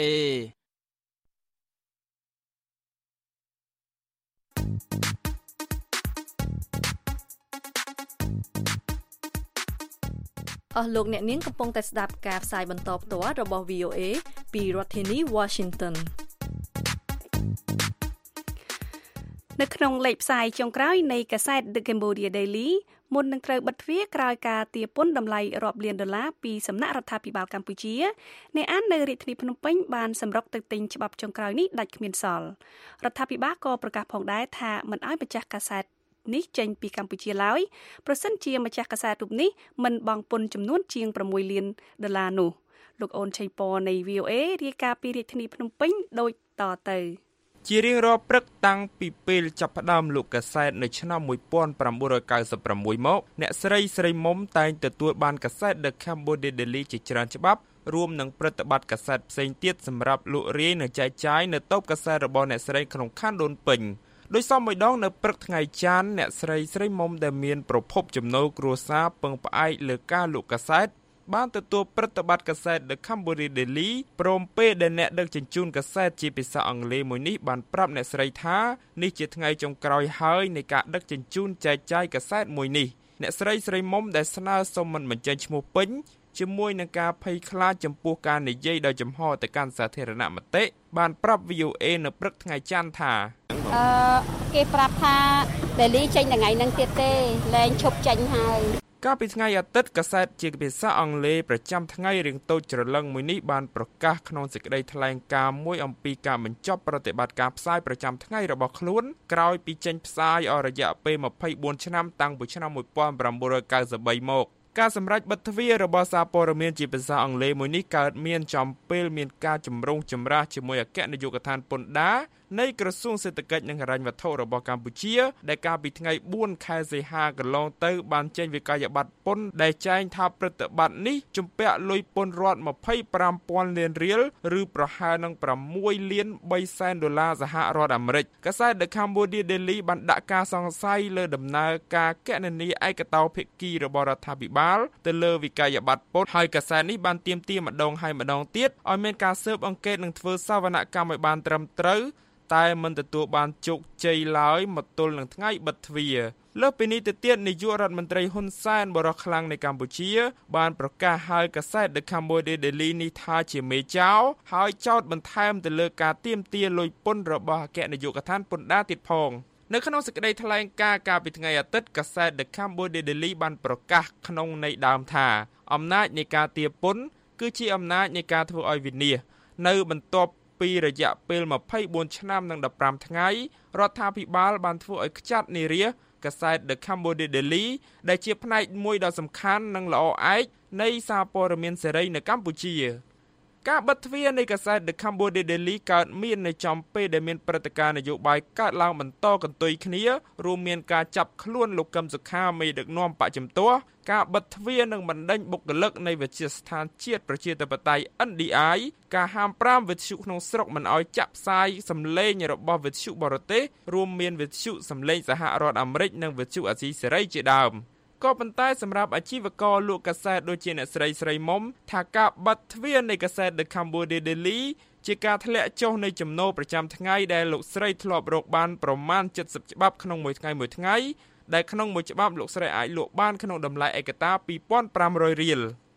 អស់លោកអ្នកនាងកំពុងតែស្ដាប់ការផ្សាយបន្តផ្ទាល់របស់ VOA ពីរដ្ឋធានី Washington នៅក្នុងលេខផ្សាយចុងក្រោយនៃកាសែត The Cambodia Daily មុននឹងត្រូវបិទទ្វារក្រោយការទារពន្ធតម្លៃរាប់លានដុល្លារពីសំណាក់រដ្ឋាភិបាលកម្ពុជាអ្នកអាននៅរាជធានីភ្នំពេញបានសម្រុកទៅទិញច្បាប់ចុងក្រោយនេះដាច់គ្មានសល់រដ្ឋាភិបាលក៏ប្រកាសផងដែរថាមិនអោយម្ចាស់កាសែតនេះចេញពីកម្ពុជាឡើយប្រសិនជាម្ចាស់កាសែតរូបនេះមិនបង់ពន្ធចំនួនជាង6លានដុល្លារនោះលោកអូនឆៃប៉នៃ VOA រាយការណ៍ពីរាជធានីភ្នំពេញដូចតទៅជារៀងរាល់ព្រឹកតាំងពីពេលចាប់ផ្ដើមលោកកាសែតនៅឆ្នាំ1996មកអ្នកស្រីមុំតែងទទួលបានកាសែត The Cambodia Daily ជាច្រើនច្បាប់រួមនឹងប្រតិបត្តិកាសែតផ្សេងទៀតសម្រាប់លក់រាយនិងចែកចាយនៅតូបកាសែតរបស់អ្នកស្រីក្នុងខណ្ឌដូនពេញដោយសមមួយដងនៅព្រឹកថ្ងៃច័ន្ទអ្នកស្រីមុំដែលមានប្រភពចំណូលគ្រួសារពឹងផ្អែកលើការលក់កាសែតបានទទួលប្រតិបត្តិកាសែត The Cambodia Daily ព្រមពេលដែលអ្នកដឹកជញ្ជូនកាសែតជាភាសាអង់គ្លេសមួយនេះបានប្រាប់អ្នកស្រីថានេះជាថ្ងៃចុងក្រោយហើយនៃការដឹកជញ្ជូនចែកចាយកាសែតមួយនេះអ្នកស្រីមុំដែលស្នើសុំមិនបញ្ចេញឈ្មោះពេញជាមួយនឹងការភ័យខ្លាចចំពោះការនិយាយដោយចំហទៅកាន់សាធារណមតិបានប្រាប់ VOA នៅព្រឹកថ្ងៃច័ន្ទថាគេប្រាប់ថា Daily ចេញថ្ងៃហ្នឹងទៀតទេលែងឈប់ចេញហើយកាលពីថ្ងៃអាទិត្យកាសែតជាភាសាអង់គ្លេសប្រចាំថ្ងៃរៀងតូចច្រឡឹងមួយនេះបានប្រកាសក្នុងសេចក្តីថ្លែងការណ៍មួយអំពីការបញ្ចប់ប្រតិបត្តិការផ្សាយប្រចាំថ្ងៃរបស់ខ្លួនក្រោយពីចេញផ្សាយអស់រយៈពេល24ឆ្នាំតាំងពីឆ្នាំ1993មកការសម្រេចបិទទ្វាររបស់សារព័ត៌មានជាភាសាអង់គ្លេសមួយនេះកើតមានចំពេលមានការចម្រូងចម្រាសជាមួយអគ្គនាយកដ្ឋានពន្ធដារនៃក្រសួងសេដ្ឋកិច្ចនិងហិរញ្ញវត្ថុរបស់កម្ពុជាដែលកាលពីថ្ងៃ4ខែសីហាកន្លងទៅបានចេញវិក័យប័ត្រពន្ធដែលចែងថាប្រតិបត្តិនេះជំពាក់លុយពន្ធរដ្ឋ 25,000 លានរៀលឬប្រហែលនឹង6លាន3សែនដុល្លារសហរដ្ឋអាមេរិកកាសែត The Cambodia Daily បានដាក់ការសង្ស័យលើដំណើរការគណនាឯកតោភាគីរបស់រដ្ឋាភិបាលទៅលើវិក័យប័ត្រពន្ធហើយកាសែតនេះបានទាមទារម្ដងហើយម្ដងទៀតឲ្យមានការស៊ើបអង្កេតនិងធ្វើសវនកម្មឲ្យបានត្រឹមត្រូវតែមិនទទួលបានជោគជ័យឡើយមកទល់នឹងថ្ងៃបិទទ្វារលើសពីនេះទៅទៀតនាយករដ្ឋមន្ត្រីហ៊ុនសែនបរិះខ្លាំងនៃកម្ពុជាបានប្រកាសហៅកាសែត The Cambodia Daily នេះថាជាមេចោរហើយចោទបន្ថែមទៅលើការទាមទារលុយពន្ធរបស់អគ្គនាយកដ្ឋានពន្ធដារទៀតផងនៅក្នុងសេចក្តីថ្លែងការណ៍កាលពីថ្ងៃអាទិត្យកាសែត The Cambodia Daily បានប្រកាសក្នុងន័យដើមថាអំណាចនៃការទារពន្ធគឺជាអំណាចនៃការធ្វើឲ្យវិនាសនៅបន្ទាប់ពីរយៈពេល24ឆ្នាំនិង15ថ្ងៃរដ្ឋាភិបាលបានធ្វើឲ្យខ្ចាត់នារាកាសែត The Cambodia Daily ដែលជាផ្នែកមួយដ៏សំខាន់និងល្អឯកនៃសារព័ត៌មានសេរីនៅកម្ពុជាការបិទទ្វារនៃកាសែត The Cambodia Daily កើតមាននៅចំពេលដែលមានព្រឹត្តិការណ៍នយោបាយកើតឡើងបន្តកន្ទុយគ្នារួមមានការចាប់ខ្លួនលោកកឹមសុខាមេដឹកនាំបច្ចឹមទោះការបិទទ្វារនិងបណ្ដេញបុគ្គលិកនៃវិទ្យាស្ថានជាតិប្រជាធិបតេយ្យ NDI ការហាម5វិទ្យុក្នុងស្រុកមិនឲ្យចាក់ផ្សាយសម្លេងរបស់វិទ្យុបរទេសរួមមានវិទ្យុសម្លេងសហរដ្ឋអាមេរិកនិងវិទ្យុអាស៊ីសេរីជាដើមក៏ប៉ុន្តែសម្រាប់អាជីវករលក់កាសែតដូចជាអ្នកស្រីមុំថាការបិទទ្វារនៃកាសែត The Cambodia Daily ជាការធ្លាក់ចុះនៃចំណូលប្រចាំថ្ងៃដែលលោកស្រីធ្លាប់រកបានប្រមាណ70ច្បាប់ក្នុងមួយថ្ងៃដែលក្នុងមួយច្បាប់លោកស្រីអាចលក់បានក្នុងតម្លៃឯកតា 2,500 រៀល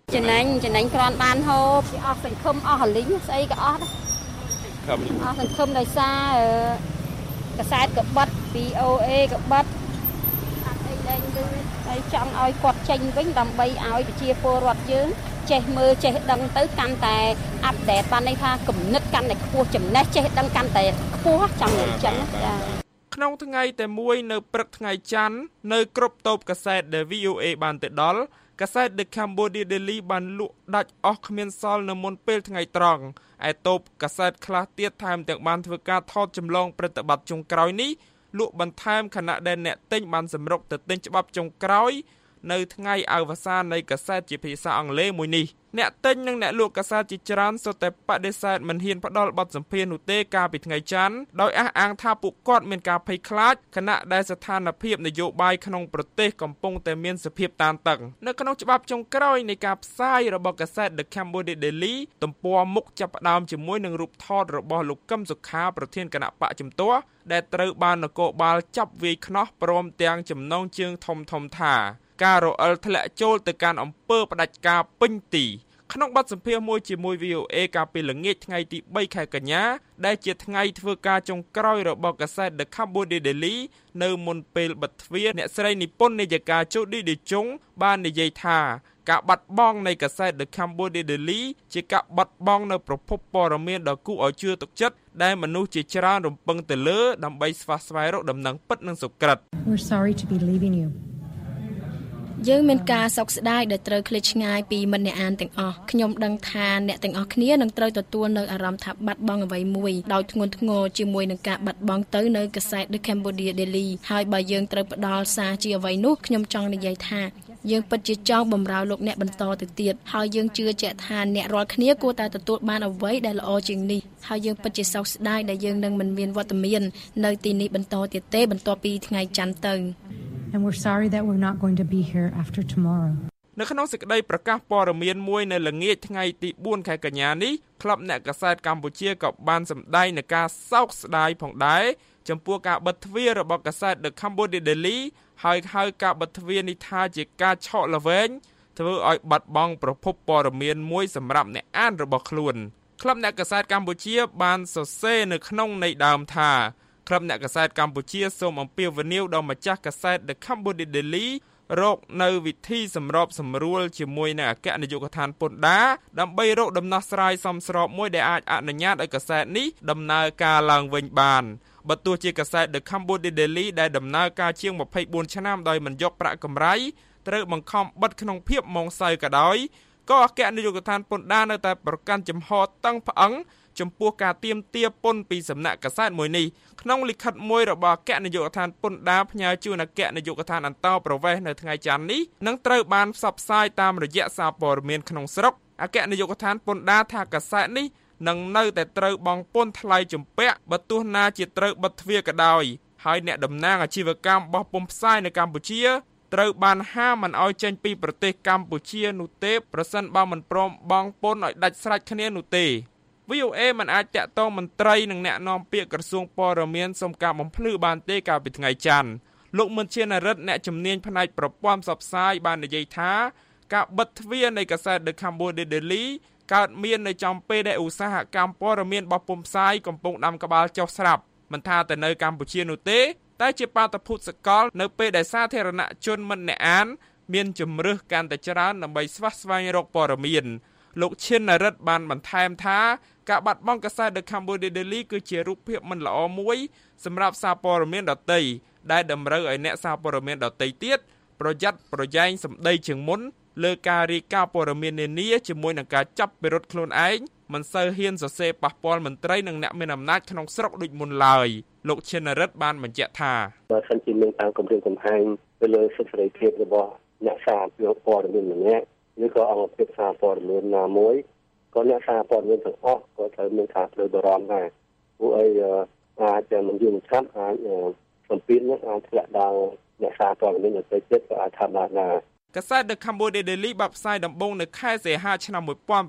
ចំណេញគ្រាន់បានហូបអស់សង្ឃឹមអស់រលីងស្អីក៏អស់ដែរครับអស់សង្ឃឹមដោយសារកសែតក៏បិទ VOA ក៏បិទអត់អីលែងឮហើយចង់ឲ្យគាត់ចេញវិញដើម្បីឲ្យប្រជាពលរដ្ឋយើងចេះមើលចេះដឹងទៅកាន់តែអាប់ដេតបានន័យថាគំនិតកាន់តែខ្ពស់ចំណេះចេះដឹងកាន់តែខ្ពស់ចាំអញ្ចឹងចាក្នុងថ្ងៃតែមួយនៅព្រឹកថ្ងៃច័ន្ទនៅគ្រប់តូបកាសែតដែល VOA បានទៅដល់កាសែត The Cambodia Daily បានលក់ដាច់អស់គ្មានសល់នៅមុនពេលថ្ងៃត្រង់ឯតូបកាសែតខ្លះទៀតថែមទាំងបានធ្វើការថតចម្លងព្រឹត្តិបត្តិចុងក្រោយនេះលក់បន្ថែមខណៈដែលអ្នកទិញបានសម្រុកទៅទិញច្បាប់ចុងក្រោយនៅថ្ងៃអវសាននៃកាសែតជាភាសាអង់គ្លេសមួយនេះអ្នកទិញនិងអ្នកលក់កាសែតជាច្រើនសុទ្ធតែបដិសេធមិនហ៊ានផ្ដល់បទសម្ភាសន៍នោះទេកាលពីថ្ងៃច័ន្ទដោយអះអាងថាពួកគាត់មានការភ័យខ្លាចខណៈដែលស្ថានភាពនយោបាយក្នុងប្រទេសកំពុងតែមានសភាពតានតឹងនៅក្នុងច្បាប់ចុងក្រោយនៃការផ្សាយរបស់កាសែត The Cambodia Daily ទំព័រមុខចាប់ផ្ដើមជាមួយនឹងរូបថតរបស់លោកកឹមសុខាប្រធានគណៈបកជំទាស់ដែលត្រូវបាននគរបាលចាប់វាយខ្នោះព្រមទាំងចំណងជើងធំថាការរអិលធ្លាក់ចូលទៅកាន់អំពើផ្ដាច់ការពេញទីក្នុងបទសម្ភាសន៍មួយជាមួយ VOA កាលពីល្ងាចថ្ងៃទី3ខែកញ្ញាដែលជាថ្ងៃធ្វើការចុងក្រោយរបស់កាសែត The Cambodia Daily នៅមុនពេលបិទទ្វារអ្នកស្រីនិពន្ធនាយិកាជូឌីឌីជុងបាននិយាយថាការបាត់បង់នៃកាសែត The Cambodia Daily ជាការបាត់បង់នៅប្រភពព័ត៌មានដ៏គួរឲ្យជឿទុកចិត្តដែលមនុស្សជាច្រើនរំពឹងទៅលើដើម្បីស្វះស្វែងរកដំណឹងពិតនិងសុក្រិត We're sorry to be leaving you យើងមានការសោកស្ដាយដែលត្រូវឃ្លាតឆ្ងាយពីមិត្តអ្នកអានទាំងអស់ខ្ញុំដឹងថាអ្នកទាំងអស់គ្នានឹងត្រូវទទួលនៅអារម្មណ៍ថាបាត់បង់អ្វីមួយដោយធ្ងន់ធ្ងរជាមួយនឹងការបាត់បង់ទៅនៅកាសែត The Cambodia Daily ហើយបើយើងត្រូវផ្ដល់សារជាអ្វីនោះខ្ញុំចង់និយាយថាយើងពិតជាចង់បម្រើលោកអ្នកបន្តទៅទៀតហើយយើងជឿជាក់ថាអ្នករាល់គ្នាគួរតែទទួលបានអ្វីដែលល្អជាងនេះហើយយើងពិតជាសោកស្ដាយដែលយើងនឹងមិនមានវត្តមាននៅទីនេះបន្តទៀតទេបន្ទាប់ពីថ្ងៃច័ន្ទទៅ And we're sorry that we're not going to be here after tomorrow. នៅក្នុងសេចក្តីប្រកាសព័ត៌មានមួយនៅល្ងាចថ្ងៃទី4ខែកញ្ញានេះក្លឹបអ្នកកាសែតកម្ពុជាក៏បានសម្ដែងនឹងការសោកស្ដាយផងដែរចំពោះការបិទទ្វាររបស់កាសែត The Cambodia Daily ហើយការបិទទ្វារនេះថាជាការឆក់ល្វែងធ្វើឲ្យបាត់បង់ប្រភពព័ត៌មានមួយសម្រាប់អ្នកអានរបស់ខ្លួនក្លឹបអ្នកកាសែតកម្ពុជាបានសរសេរនៅក្នុងន័យដើមថាក្លឹបអ្នកកាសែតកម្ពុជាសូមអំពាវនាវដល់ម្ចាស់កាសែត The Cambodia Daily រកនៅវិធីសម្របសម្រួលជាមួយនឹងអគ្គនាយកដ្ឋានពន្ធដារដើម្បីរកដំណោះស្រាយសមស្របមួយដែលអាចអនុញ្ញាតឲ្យកាសែតនេះដំណើរការឡើងវិញបានបើទោះជាកាសែត The Cambodia Daily ដែលដំណើរការជាង24ឆ្នាំដោយមិនយកប្រាក់កម្រៃត្រូវបង្ខំបិទក្នុងភាពម៉ោងសៅក៏ដោយក៏អគ្គនាយកដ្ឋានពន្ធដារនៅតែប្រកាន់ចំហតឹងផ្អឹងចំពោះការទាមទារពន្ធពីសំណាក់កាសែតមួយនេះក្នុងលិខិតមួយរបស់អគ្គនាយកដ្ឋានពន្ធដារផ្ញើជូនអគ្គនាយកដ្ឋានអន្តរប្រវេសន៍នៅថ្ងៃច័ន្ទនេះនឹងត្រូវបានផ្សព្វផ្សាយតាមរយៈសារព័ត៌មានក្នុងស្រុកអគ្គនាយកដ្ឋានពន្ធដារថាកាសែតនេះនឹងនៅតែត្រូវបង់ពន្ធថ្លៃជំពាក់បើទោះណាជាត្រូវបិទទ្វារក៏ដោយហើយអ្នកតំណាងអាជីវកម្មរបស់ពុម្ពផ្សាយនៅកម្ពុជាត្រូវបានហាមមិនឲ្យចេញពីប្រទេសកម្ពុជានោះទេប្រសិនបើមិនព្រមបង់ពន្ធឲ្យដាច់ស្រេចគ្នានោះទេVOA មិនអាចតាក់ទងមន្ត្រីនិងអ្នកនាំពាក្យក្រសួងព័ត៌មានសុំការបំភ្លឺបានទេកាលពីថ្ងៃច័ន្ទលោកមន្ត្រីនរិទ្ធអ្នកជំនាញផ្នែកប្រព័ន្ធផ្សព្វផ្សាយបាននិយាយថាការបិទទ្វារនៃកាសែត The Cambodia Daily កើតមាននៅចំពេលដែលឧស្សាហកម្មព័ត៌មានរបស់ពុម្ពផ្សាយកំពុងដាំក្បាលចុះស្រាប់មិនថាតែនៅកម្ពុជានោះទេតែជាបាតុភូតសកលនៅពេលដែលសាធារណជនមិនអ្នកអានមានជំរឿសកាន់តែច្រើនដើម្បីស្វះស្វែងរកព័ត៌មានលោកឈិននរិទ្ធបានបន្ថែមថាការបាត់បង់កាសែត The Cambodia Daily គឺជារូបភាពមិនល្អមួយសម្រាប់សារព័ត៌មានដទៃដែលតម្រូវឲ្យអ្នកសារព័ត៌មានដទៃទៀតប្រយ័ត្នប្រយែងសម្ដីជាងមុនលើការរាយការណ៍ព័ត៌មាននានាជាមួយនឹងការចាប់ពិរុទ្ធខ្លួនឯងមិនសូវហ៊ានសរសេរប៉ះពាល់មន្ត្រីនិងអ្នកមានអំណាចក្នុងស្រុកដូចមុនឡើយលោកឈិននរិទ្ធបានបញ្ជាក់ថាបើសិនជាមានការគម្រាមកំហែងទៅលើសិទ្ធិសេរីភាពរបស់អ្នកសារព័ត៌មានម្នាក់ឬក៏អង្គភាពសារព័ត៌មានណាមួយក៏អ្នកសារព័ត៌មានទាំងអស់ក៏ត្រូវមានការផ្លូវបារម្ភដែរពួកអីអាចមិនយល់មិនឆាប់អាចសម្ពាធនេះអាចធ្លាក់ដល់អ្នកសារព័ត៌មានដទៃទៀតក៏អាចថាបានដែរកាសែត The Cambodia Daily បានផ្សាយដំបូងនៅខែសីហាឆ្នាំ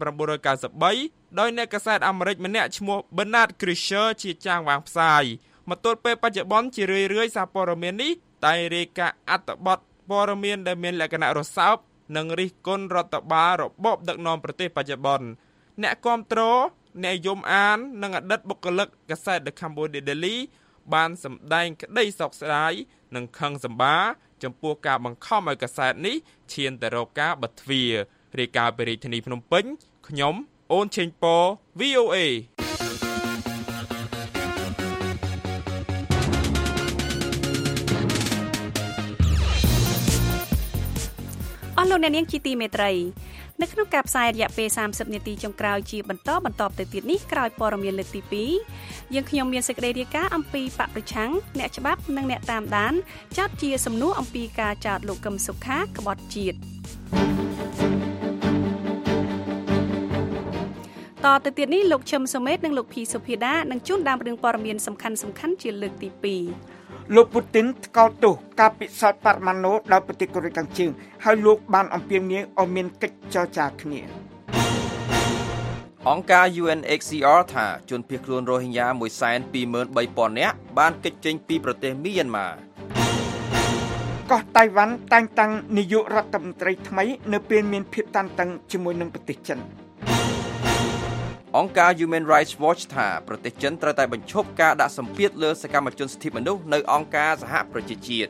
1993ដោយអ្នកកាសែតអាមេរិកម្នាក់ឈ្មោះ Bernard Kreischer ជាចាងវាងផ្សាយមកទល់ពេលបច្ចុប្បន្នជារឿយៗសារព័ត៌មាននេះតែរាយការណ៍អត្ថបទព័ត៌មានដែលមានលក្ខណៈរសើបនិងរិះគន់រដ្ឋបាលរបបដឹកនាំប្រទេសបច្ចុប្បន្នអ្នកគាំទ្រអ្នកយមអាននិងអតីតបុគ្គលិកកាសែត The Cambodia Daily បានសម្ដែងក្តីសោកស្ដាយនិងខឹងសម្បារចំពោះការបង្ខំឲ្យកាសែតនេះឈានទៅរកការបិទទ្វាររាយការណ៍ពីរាជធានីភ្នំពេញខ្ញុំអូនឆេងប៉ VOA អស់លោកអ្នកនាងជាទីមេត្រីនៅក្នុងការផ្សាយរយៈពេល30នាទីចុងក្រោយជាបន្តទៅទៀតនេះក្រោយព័ត៌មានលើកទី2យើងខ្ញុំមានសេចក្តីរាយការណ៍អំពីបកប្រឆាំងអ្នកច្បាប់និងអ្នកតាមដានចាត់ជាសំណួរអំពីការចោទលោកកឹមសុខាក្បត់ជាតិតទៅទៀតនេះលោកឈឹមសុមេតនិងលោកភីសុភាដានឹងជួនដើមរឿងព័ត៌មានសំខាន់ជាលើកទី2 លោកពូទីនថ្កោលទោសការពិសោធន៍បរិមាណដោយប្រទេសកូរ៉េខាងជើងហើយលោកបានអំពាវនាវឲ្យមានកិច្ចចរចាគ្នាអង្គការ UNHCR ថាជនភៀសខ្លួនរ៉ូហិញ៉ា 123,000 នាក់បានគេចចេញពីប្រទេសមីយ៉ាន់ម៉ាកោះតៃវ៉ាន់តែងតាំងនាយករដ្ឋមន្ត្រីថ្មីនៅពេលមានភាពតានតឹងជាមួយនឹងប្រទេសចិនអង្គការ Human Rights Watch ថាប្រទេសចិនត្រូវតែបញ្ឈប់ការដាក់សម្ពាធលើសកម្មជនសិទ្ធិមនុស្សនៅអង្គការសហប្រជាជាតិ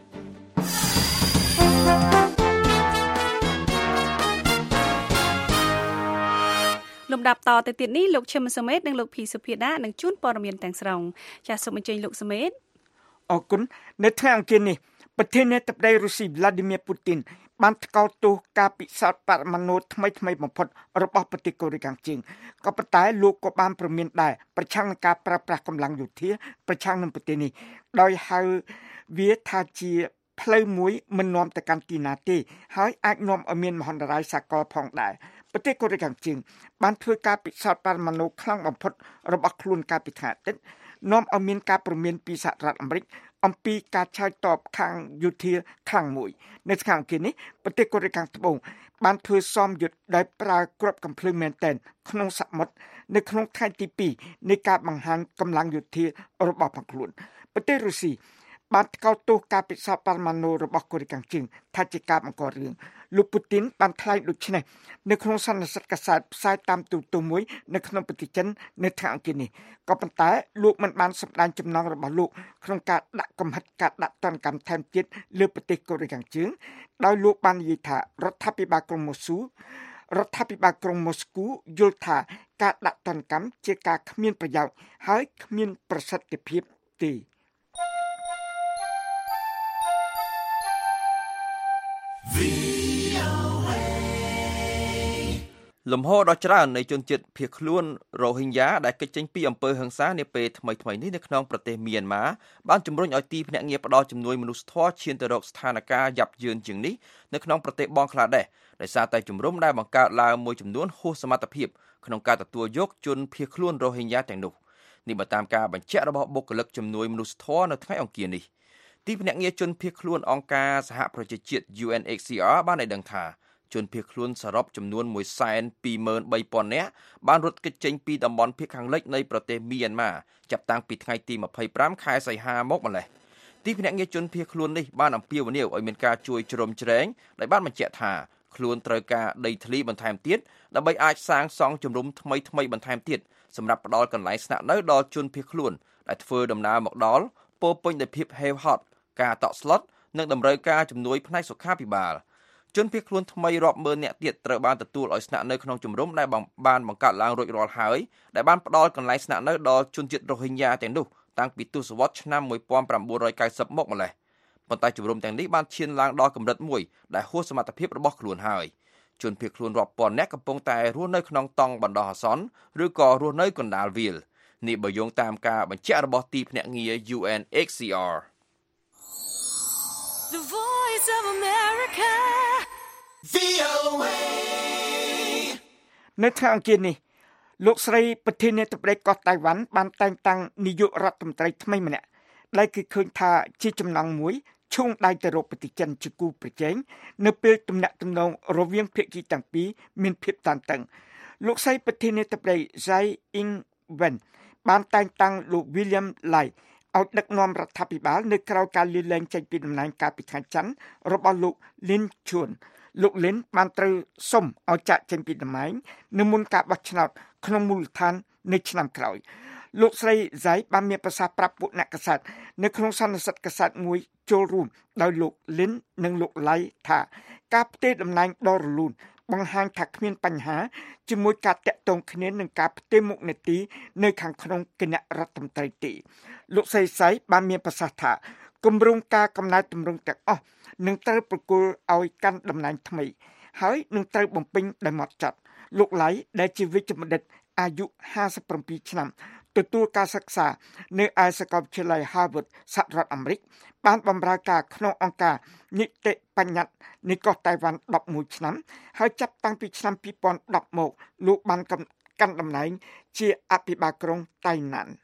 លំដាប់តទៅទៀតនេះលោកឈឹមសុមេតនិងលោកភីសុភាដានឹងជួនព័ត៌មានទាំងស្រុងចាសសូមអញ្ជើញលោកសុមេតអរគុណនៅថ្ងៃអង្គារនេះប្រធានាធិបតីរុស្ស៊ី Vladimir Putin បានថ្កោលទោសការពិសោធន៍បរិមាណថ្មីបំផុតរបស់ប្រទេសកូរ៉េខាងជើងក៏ប៉ុន្តែលោកក៏បានព្រមានដែរប្រឆាំងនឹងការប្រើប្រាស់កម្លាំងយោធាប្រឆាំងនឹងប្រទេសនេះដោយហៅវាថាជាផ្លូវមួយមិននាំទៅកាន់ទីណាទេហើយអាចនាំឲ្យមានមហន្តរាយសកលផងដែរប្រទេសកូរ៉េខាងជើងបានធ្វើការពិសោធន៍បរិមាណខ្លាំងបំផុតរបស់ខ្លួនកាលពីថ្ងៃអាទិត្យនាំឲ្យមានការព្រមានពីសហរដ្ឋអាមេរិកអំពីការឆ្លើយតបខាងយោធាខ្លាំងមួយនៅថ្ងៃអង្គារនេះប្រទេសកូរ៉េខាងត្បូងបានធ្វើសមយុទ្ធដោយប្រើគ្រាប់កាំភ្លើងមែនទែនក្នុងសមុទ្រនៅក្នុងថ្ងៃទី2នៃការបង្ហាញកម្លាំងយោធារបស់ផងខ្លួនប្រទេសរុស្ស៊ីបានថ្កោលទោសការពិសោធន៍បរិមាណរបស់កូរ៉េខាងជើងថាជាការបង្ករឿងលោកពូទីនបានថ្លែងដូចនេះនៅក្នុងសន្និសីទកាសែតផ្សាយតាមទូរទស្សន៍មួយនៅក្នុងប្រទេសចិននៅថ្ងៃអង្គារនេះក៏ប៉ុន្តែលោកមិនបានសម្ដែងចំណងរបស់លោកក្នុងការដាក់កំហិតការដាក់ទណ្ឌកម្មថែមទៀតលើប្រទេសកូរ៉េខាងជើងដោយលោកបាននិយាយថារដ្ឋាភិបាលក្រុងម៉ូស្គូយល់ថាការដាក់ទណ្ឌកម្មជាការគ្មានប្រយោជន៍ហើយគ្មានប្រសិទ្ធភាពទេលំហដ៏ច្រើននៃជនជាតិភៀសខ្លួនរ៉ូហិញ៉ាដែលគេចចេញពីអំពើហិង្សានាពេលថ្មីៗនេះនៅក្នុងប្រទេសមីយ៉ាន់ម៉ាបានជំរុញឲ្យទីភ្នាក់ងារផ្ដល់ជំនួយមនុស្សធម៌ឈានទៅរកស្ថានភាពយ៉ាប់យ៉ឺនជាងនេះនៅក្នុងប្រទេសបង់ក្លាដេសដោយសារតែជំរំដែលបង្កើតឡើងមួយចំនួនហួសសមត្ថភាពក្នុងការទទួលយកជនភៀសខ្លួនរ៉ូហិញ៉ាទាំងនោះនេះបើតាមការបញ្ជាក់របស់បុគ្គលិកជំនួយមនុស្សធម៌នៅថ្ងៃអង្គារនេះទីភ្នាក់ងារជនភៀសខ្លួនអង្គការសហប្រជាជាតិ UNHCR បានឲ្យដឹងថាជនភៀសខ្លួនសរុបចំនួន 123,000 នាក់បានរត់គេចចេញពីតំបន់ភាគខាងលិចនៃប្រទេសមីយ៉ាន់ម៉ាចាប់តាំងពីថ្ងៃទី25ខែសីហាមកម្លេះទីភ្នាក់ងារជនភៀសខ្លួននេះបានអំពាវនាវឲ្យមានការជួយជ្រោមជ្រែងដែលបានបញ្ជាក់ថាខ្លួនត្រូវការដីធ្លីបន្ថែមទៀតដើម្បីអាចសាងសង់ជំរំថ្មីបន្ថែមទៀតសម្រាប់ផ្ដល់កន្លែងស្នាក់នៅដល់ជនភៀសខ្លួនដែលធ្វើដំណើរមកដល់ពោពេញដោយភាពហេវហត់ការតក់ស្លុតនិងតម្រូវការជំនួយផ្នែកសុខាភិបាលជនភៀសខ្លួនថ្មីរាប់ម៉ឺននាក់ទៀតត្រូវបានទទួលឲ្យស្នាក់នៅក្នុងជំរំដែលបានបង្កើតឡើងរួចរាល់ហើយដែលបានផ្ដល់កន្លែងស្នាក់នៅដល់ជនជាតិរ៉ូហិញ៉ាទាំងនោះតាំងពីទសវត្សរ៍ឆ្នាំ1990មកម្លេះប៉ុន្តែជំរំទាំងនេះបានឈានឡើងដល់កម្រិតមួយដែលហួសសមត្ថភាពរបស់ខ្លួនហើយជនភៀសខ្លួនរាប់ពាន់នាក់កំពុងតែរស់នៅក្នុងតង់បណ្ដោះអាសន្នឬក៏រស់នៅកណ្ដាលវាលនេះបើយោងតាមការបញ្ជាក់របស់ទីភ្នាក់ងារ UNHCR The Voice of America VOA នៅថ្ងៃអង្គារនេះលោកស្រីប្រធានាធិបតីកោះតៃវ៉ាន់បានតែងតាំងនាយករដ្ឋមន្ត្រីថ្មីម្នាក់ដែលគេឃើញថាជាចំណងមួយឈោងដៃទៅរកប្រទេសចិនជាគូប្រជែងនៅពេលទំនាក់ទំនងរវាងភាគីទាំងពីរមានភាពតានតឹងលោកស្រីប្រធានាធិបតី Tsai Ing-wen បានតែងតាំងលោក William Lai ឲ្យដឹកនាំរដ្ឋាភិបាលនៅក្រៅការលាលែងចេញពីតំណែងកាលពីថ្ងៃច័ន្ទរបស់លោក Lin Chun លោកលិនបានត្រូវសុំឲ្យចាក់ចេញពីតំណែងនៅមុនការបោះឆ្នោតក្នុងមូលដ្ឋាននៅឆ្នាំក្រោយលោកស្រីហ្សៃបានមានប្រសាសន៍ប្រាប់ពួកអ្នកកាសែតនៅក្នុងសន្និសីទកាសែតមួយចូលរួមដោយលោកលិននិងលោកឡៃថាការផ្ទេរតំណែងដ៏រលូនបង្ហាញថាគ្មានបញ្ហាជាមួយការតាក់ទងគ្នានឹងការផ្ទេរមុខនីតិនៅខាងក្នុងគណៈរដ្ឋមន្ត្រីទេលោកស្រីហ្សៃបានមានប្រសាសន៍ថាគម្រោងការកំណែទម្រង់ទាំងអស់នឹងត្រូវប្រគល់ឲ្យកាន់តំណែងថ្មីហើយនឹងត្រូវបំពេញដោយហ្មត់ចត់លោកឡៃដែលជាវិជ្ជបណ្ឌិតអាយុ57ឆ្នាំទទួលការសិក្សានៅឯសាកលវិទ្យាល័យ Harvard សហរដ្ឋអាមេរិកបានបម្រើការក្នុងអង្គការនីតិបញ្ញត្តិនៃកោះតៃវ៉ាន់11ឆ្នាំហើយចាប់តាំងពីឆ្នាំ2010មកលោកបានកាន់តំណែងជាអភិបាលក្រុងតៃណាន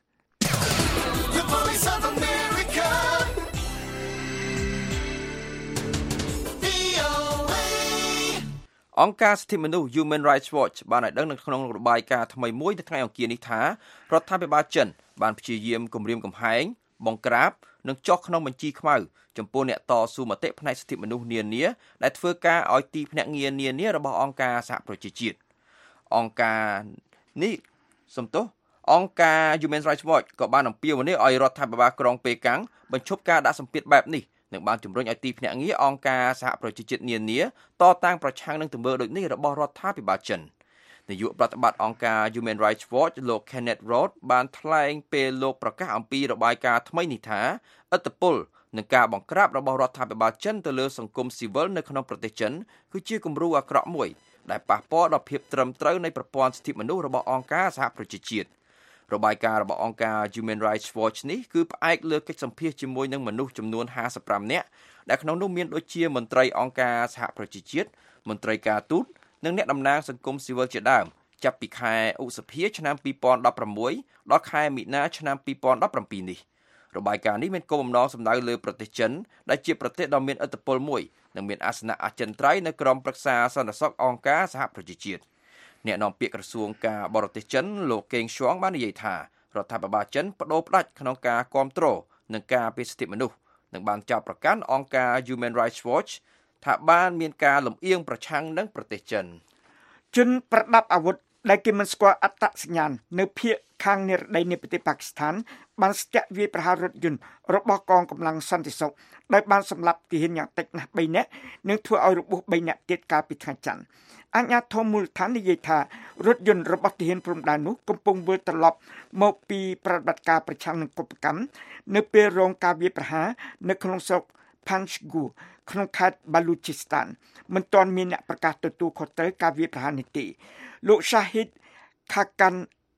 អង្គការសិទ្ធិមនុស្ស Human Rights Watch បានឲ្យដឹងនៅក្នុងរបាយការណ៍ថ្មីមួយនៅថ្ងៃអង្គារនេះថារដ្ឋាភិបាលចិនបានព្យាយាមគំរាមកំហែងបង្ក្រាបនិងចោះក្នុងបញ្ជីខ្មៅចំពោះអ្នកតស៊ូមតិផ្នែកសិទ្ធិមនុស្សនានាដែលធ្វើការឲ្យទីភ្នាក់ងារនានារបស់អង្គការសហប្រជាជាតិអង្គការនេះអង្គការ Human Rights Watch ក៏បានអំពាវនាវឲ្យរដ្ឋាភិបាលក្រុងប៉េកាំងបញ្ឈប់ការដាក់សម្ពាធបែបនេះនឹងបានជំរុញឲ្យទីភ្នាក់ងារអង្គការសហប្រជាជាតិនានាតតាំងប្រឆាំងនឹងទង្វើដូចនេះរបស់រដ្ឋាភិបាលចិននាយកប្រតិបត្តិអង្គការ Human Rights Watch លោក Kenneth Roth បានថ្លែងពេលលោកប្រកាសអំពីរបាយការណ៍ថ្មីនេះថាឥទ្ធិពលនឹងការបង្ក្រាបរបស់រដ្ឋាភិបាលចិនទៅលើសង្គមស៊ីវិលនៅក្នុងប្រទេសចិនគឺជាគំរូអាក្រក់មួយដែលប៉ះពាល់ដល់ភាពត្រឹមត្រូវនៃប្រព័ន្ធសិទ្ធិមនុស្សរបស់អង្គការសហប្រជាជាតិរបាយការណ៍របស់អង្គការ Human Rights Watch នេះគឺផ្អែកលើកិច្ចសម្ភាសជាមួយនឹងមនុស្សចំនួន55នាក់ដែលក្នុងនោះមានដូចជាមន្ត្រីអង្គការសហប្រជាជាតិមន្ត្រីការទូតនិងអ្នកតំណាងសង្គមស៊ីវិលជាដើមចាប់ពីខែឧសភាឆ្នាំ2016ដល់ខែមីនាឆ្នាំ2017នេះរបាយការណ៍នេះមានគោលបំណងសំដៅលើប្រទេសចិនដែលជាប្រទេសដ៏មានឥទ្ធិពលមួយនិងមានអាសនៈអចិន្ត្រៃយ៍នៅក្រមប្រឹក្សាសន្តិសុខអង្គការសហប្រជាជាតិអ្នកនាំពាក្យក្រសួងការបរទេសចិនលោកកេងឈួងបាននិយាយថារដ្ឋាភិបាលចិនបដូរផ្ដាច់ក្នុងការគាំទ្រនឹងការពារសិទ្ធិមនុស្សនិងបានចោទប្រកាន់អង្គការ Human Rights Watch ថាបានមានការលំអៀងប្រឆាំងនឹងប្រទេសចិនជនប្រដាប់អាវុធដែលគេមិនស្គាល់អត្តសញ្ញាណនៅភូមិខាងនិរដីនៃប្រទេសប៉ាគីស្ថានបានស្ទាក់វាយប្រហាររថយន្តរបស់កងកម្លាំងសន្តិសុខដោយបានសម្លាប់ទាហានយ៉ាងតិចណាស់3នាក់និងធ្វើឲ្យរបួស3នាក់ទៀតកាលពីថ្ងៃច័ន្ទអាជ្ញាធរមូលដ្ឋាននិយាយថារថយន្តរបស់ទាហានព្រំដែននោះកំពុងវិលត្រឡប់មកពីប្រតិបត្តិការប្រឆាំងនឹងកុបកម្មនៅពេលរងការវាយប្រហារនៅក្នុងស្រុក Panjgur ក្នុងខេត្ត Baluchistan មិនទាន់មានអ្នកប្រកាសទទួលខុសត្រូវការវាយប្រហារនេះទេលោក Shahid Khaqan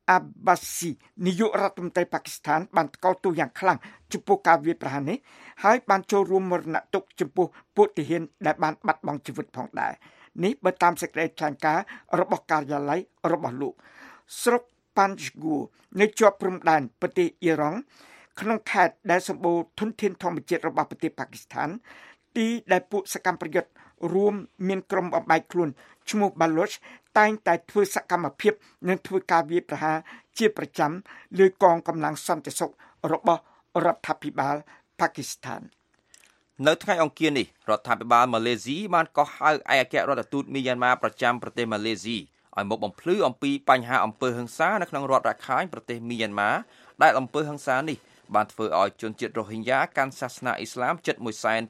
Abbasi នាយករដ្ឋមន្ត្រីប៉ាគីស្ថានបានថ្កោលទោសយ៉ាងខ្លាំងចំពោះការវាយប្រហារនេះហើយបានចូលរួមមរណទុក្ខចំពោះពួកទាហានដែលបានបាត់បង់ជីវិតផងដែរនេះបើតាមសេចក្តីថ្លែងការណ៍របស់ការិយាល័យរបស់លោកស្រុក Panjgur នៅជាប់ព្រំដែនប្រទេសអ៊ីរ៉ង់ក្នុងខេត្តដែលសម្បូរធនធានធម្មជាតិរបស់ប្រទេសប៉ាគីស្ថានទីដែលពួកសកម្មប្រយុទ្ធរួមមានក្រុមបំបែកខ្លួនឈ្មោះ Baloch តែងតែធ្វើសកម្មភាពនិងធ្វើការវាយប្រហារជាប្រចាំលើកងកម្លាំងសន្តិសុខរបស់រដ្ឋាភិបាលប៉ាគីស្ថាននៅថ្ងៃអង្គារនេះរដ្ឋាភិបាលម៉ាឡេស៊ីបានកោះហៅឯកអគ្គរដ្ឋទូតមីយ៉ាន់ម៉ាប្រចាំប្រទេសម៉ាឡេស៊ីឲ្យមកបំភ្លឺអំពីបញ្ហាអំពើហិង្សានៅក្នុងរដ្ឋរាខាញប្រទេសមីយ៉ាន់ម៉ាដែលអំពើហិង្សានេះបានធ្វើឲ្យជនជាតិរ៉ូហិញ៉ាកាន់សាសនាអ៊ីស្លាមជិត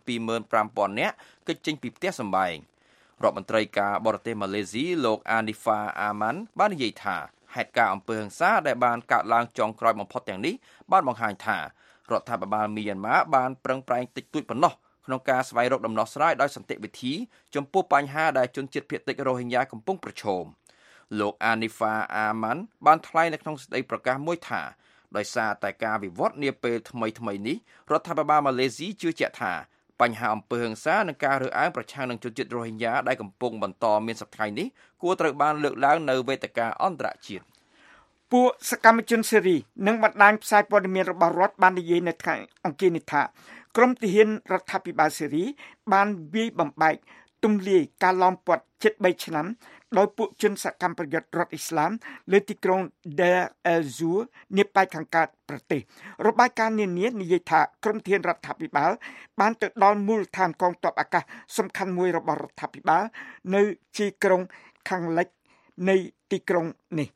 125,000 នាក់គេចចេញពីផ្ទះសម្បែងរដ្ឋមន្ត្រីការបរទេសម៉ាឡេស៊ីលោកអានីហ្វាអាម៉ាន់បាននិយាយថាហេតុការណ៍អំពើហិង្សាដែលបានកើតឡើងចុងក្រោយបំផុតទាំងនេះបានបង្ហាញថារដ្ឋាភិបាលមីយ៉ាន់ម៉ាបានប្រឹងប្រែងតិចតួចប៉ុណ្ណោះក្នុងការស្វែងរកដំណោះស្រាយដោយសន្តិវិធីចំពោះបញ្ហាដែលជនជាតិភាគតិចរ៉ូហិញ៉ាកំពុងប្រឈមលោកអានីហ្វាអាម៉ាន់បានថ្លែងនៅក្នុងសេចក្តីប្រកាសមួយថាដោយសារតែការវិវត្តនាពេលថ្មីនេះរដ្ឋាភិបាលម៉ាឡេស៊ីជឿជាក់ថាបញ្ហាអំពើហិង្សានិងការរើសអើងប្រឆាំងនឹងជនជាតិរ៉ូហិញ៉ាដែលកំពុងបន្តមានសប្តាហ៍នេះគួរត្រូវបានលើកឡើងនៅវេទិកាអន្តរជាតិពួកសកម្មជនសេរីនិងបណ្ដាញផ្សាយព័ត៌មានរបស់រដ្ឋបាននិយាយនៅថ្ងៃអង្គារនេះថាក្រុមទាហានរដ្ឋាភិបាលសេរីបានវាយបំបែកទម្លាយការឡោមព័ទ្ធជិត3ឆ្នាំដោយពួកជនសកម្មប្រយុទ្ធរដ្ឋអ៊ីស្លាមលើទីក្រុង Deir el-Zur នាប៉ែកខាងកើតប្រទេសរបាយការណ៍នានានិយាយថាក្រុមធានរដ្ឋាភិបាលបានទៅដល់មូលដ្ឋានកងទ័ពអាកាសសំខាន់មួយរបស់រដ្ឋាភិបាលនៅជាក្រុងខាងលិចនៃទីក្រុងនេះ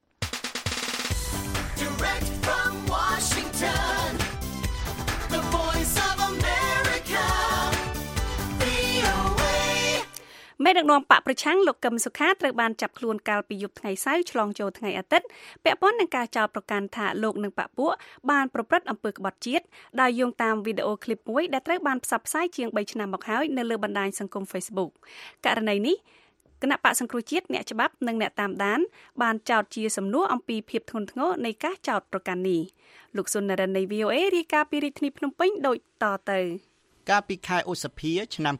មេដឹកនាំបកប្រឆាំងលោកកឹមសុខាត្រូវបានចាប់ខ្លួនកាលពីយប់ថ្ងៃសៅរ៍ឆ្លងចូលថ្ងៃអាទិត្យពាក់ព័ន្ធនឹងការចោទប្រកាន់ថាលោកនិងបកពួកបានប្រព្រឹត្តអំពើក្បត់ជាតិដោយយោងតាមវីដេអូឃ្លីបមួយដែលត្រូវបានផ្សព្វផ្សាយជាង3ឆ្នាំមកហើយនៅលើបណ្ដាញសង្គម Facebook ករណីនេះគណៈបកសង្គ្រោះជាតិអ្នកច្បាប់និងអ្នកតាមដានបានចោទជាសំណួរអំពីភាពធ្ងន់ធ្ងរនៃការចោទប្រកាន់នេះលោកសុននរិននៃ VOA រាយការណ៍ពីរាជធានីភ្នំពេញដូចតទៅកាលពីខែឧសភាឆ្នាំ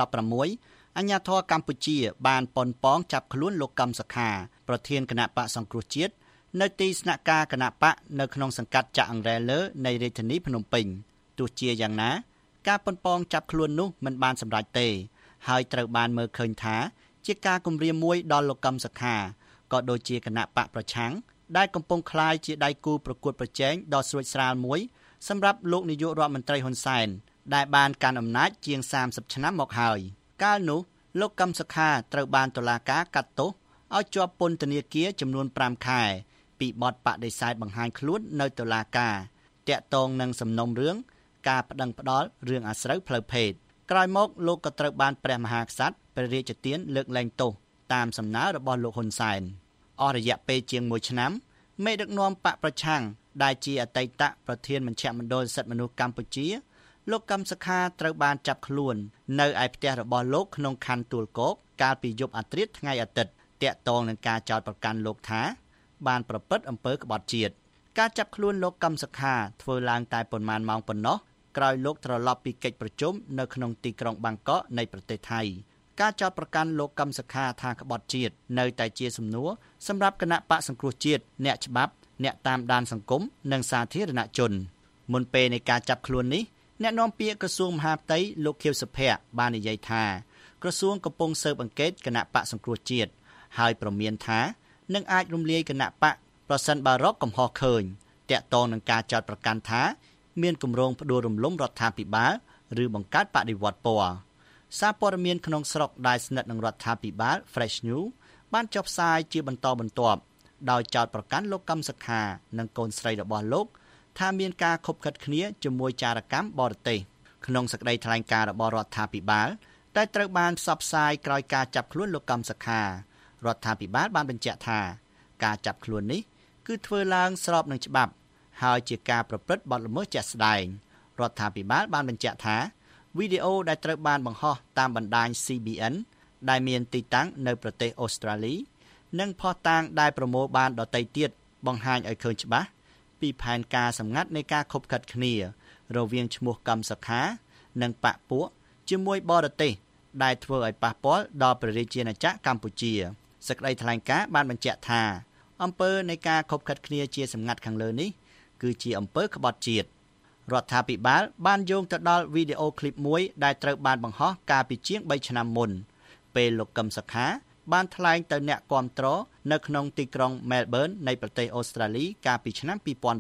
2016អាជ្ញាធរកម្ពុជាបានប៉ុនប៉ងចាប់ខ្លួនលោកកឹមសុខាប្រធានគណៈបកសង្គ្រោះជាតិនៅទីស្នាក់ការគណៈបកនៅក្នុងសង្កាត់ចាក់អង្រែលើនៃរាជធានីភ្នំពេញទោះជាយ៉ាងណាការប៉ុនប៉ងចាប់ខ្លួននោះមិនបានសម្រេចទេហើយត្រូវបានមើលឃើញថាជាការគំរាមមួយដល់លោកកឹមសុខាក៏ដូចជាគណៈបកប្រឆាំងដែលកំពុងក្លាយជាដៃគូប្រកួតប្រជែងដ៏ស្រួចស្រាលមួយសម្រាប់លោកនាយករដ្ឋមន្ត្រីហ៊ុនសែនដែលបានកាន់អំណាចជាង30ឆ្នាំមកហើយកាលនោះលោកកឹមសុខាត្រូវបានតុលាការកាត់ទោសឲ្យជាប់ពន្ធនាគារចំនួន5ខែពីបទបដិសេធបង្ហាញខ្លួននៅតុលាការតាក់ទងនឹងសំណុំរឿងការប្តឹងផ្តល់រឿងអាស្រូវផ្លូវភេទក្រោយមកលោកក៏ត្រូវបានព្រះមហាក្សត្រព្រះរាជទានលើកលែងទោសតាមសំណើរបស់លោកហ៊ុនសែនអស់រយៈពេលជាង1ឆ្នាំមេដឹកនាំបកប្រឆាំងដែលជាអតីតប្រធានមជ្ឈមណ្ឌលសិទ្ធិមនុស្សកម្ពុជាលោកកឹមសុខាត្រូវបានចាប់ខ្លួននៅឯផ្ទះរបស់លោកក្នុងខណ្ឌទួលគោកកាលពីយប់អាធ្រាត្រថ្ងៃអាទិត្យតាក់ទងនឹងការចោទប្រកាន់លោកថាបានប្រព្រឹត្តអំពើក្បត់ជាតិការចាប់ខ្លួនលោកកឹមសុខាធ្វើឡើងតែប៉ុន្មានម៉ោងប៉ុណ្ណោះក្រោយលោកត្រឡប់ពីកិច្ចប្រជុំនៅក្នុងទីក្រុងបាងកកនៃប្រទេសថៃការចោទប្រកាន់លោកកឹមសុខាថាក្បត់ជាតិនៅតែជាសំណួរសម្រាប់គណៈបកសង្គ្រោះជាតិអ្នកច្បាប់អ្នកតាមដានសង្គមនិងសាធារណជនមុនពេលនៃការចាប់ខ្លួននេះអ្នកនាំពាក្យក្រសួងមហាផ្ទៃលោកខៀវសុភ័ក្របាននិយាយថាក្រសួងកំពុងស៊ើបអង្កេតគណៈបកសង្គ្រោះជាតិហើយប្រមានថានឹងអាចរំលាយគណៈបកប្រសិនបើរកកំហុសឃើញតាក់ទងនឹងការចោទប្រកាន់ថាមានគម្រោងផ្ដួលរំលំរដ្ឋាភិបាលឬបង្កើតបដិវត្តពណ៌សារព័ត៌មានក្នុងស្រុកដែលស្និទ្ធនឹងរដ្ឋាភិបាល Fresh News បានចុះផ្សាយជាបន្តបន្ទាប់ដោយចោទប្រកាន់លោកកឹមសុខានិងកូនស្រីរបស់លោកថាមានការខុបខិតគ្នាជាមួយចារកម្មបរទេសក្នុងសេចក្តីថ្លែងការណ៍របស់រដ្ឋាភិបាលដែលត្រូវបានផ្សព្វផ្សាយក្រោយការចាប់ខ្លួនលោកកឹមសុខារដ្ឋាភិបាលបានបញ្ជាក់ថាការចាប់ខ្លួននេះគឺធ្វើឡើងស្របនឹងច្បាប់ហើយជាការប្រព្រឹត្តបទល្មើសជាក់ស្ដែងរដ្ឋាភិបាលបានបញ្ជាក់ថាវីដេអូដែលត្រូវបានបង្ហោះតាមបណ្ដាញ CBN ដែលមានទីតាំងនៅប្រទេសអូស្ត្រាលីនិងភស្តុតាងដែលប្រមូលបានដទៃទៀតបង្ហាញឲ្យឃើញច្បាស់ពីផែនការសម្ងាត់នៃការខុបខិតគ្នារវាងឈ្មោះកឹមសុខានិងបកពួកជាមួយបរទេសដែលធ្វើឲ្យប៉ះពាល់ដល់ព្រះរាជាណាចក្រកម្ពុជាសេចក្តីថ្លែងការណ៍បានបញ្ជាក់ថាអំពើនៃការខុបខិតគ្នាជាសម្ងាត់ខាងលើនេះគឺជាអំពើក្បត់ជាតិរដ្ឋាភិបាលបានយោងទៅដល់វីដេអូឃ្លីបមួយដែលត្រូវបានបង្ហោះកាលពីជាង3ឆ្នាំមុនពេលលោកកឹមសុខាបានថ្លែងទៅអ្នកគាំទ្រនៅក្នុងទីក្រុង Melbourne នៃប្រទេសអូស្ត្រាលីកាលពីឆ្នាំ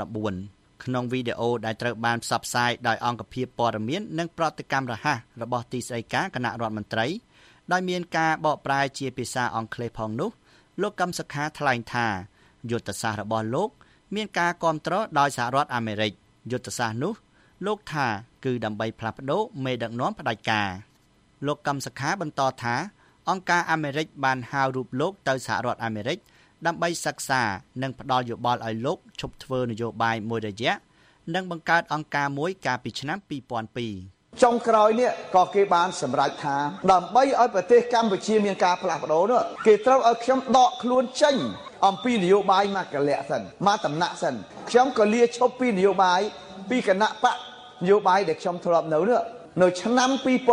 2014ក្នុងវីដេអូដែលត្រូវបានផ្សព្វផ្សាយដោយអង្គភាពព័ត៌មាននិងប្រតិកម្មរហ័សរបស់ទីស្តីការគណៈរដ្ឋមន្ត្រីដោយមានការបកប្រែជាភាសាអង់គ្លេសផងនោះលោកកឹមសុខាថ្លែងថាយុទ្ធសាស្ត្ររបស់លោកមានការគាំទ្រដោយសហរដ្ឋអាមេរិកយុទ្ធសាស្ត្រនោះលោកថាគឺដើម្បីផ្លាស់ប្ដូរមេដឹកនាំផ្ដាច់ការលោកកឹមសុខាបន្តថាអង្គការអាមេរិកបានហៅរូបលោកទៅសហរដ្ឋអាមេរិកដើម្បីសិក្សានិងផ្ដល់យោបល់ឲ្យលោកឈប់ធ្វើនយោបាយមួយរយៈនិងបង្កើតអង្គការមួយកាលពីឆ្នាំ2002 ចុងក្រោយនេះក៏គេបានសម្រេចថាដើម្បីឲ្យប្រទេសកម្ពុជាមានការផ្លាស់ប្ដូរនោះគេត្រូវឲ្យខ្ញុំដកខ្លួនចេញអំពីនយោបាយមកកលៈសិនមកតំណាក់សិនខ្ញុំក៏លាឈប់ពីនយោបាយពីគណៈបកនយោបាយដែលខ្ញុំធ្លាប់នៅឆ្នាំ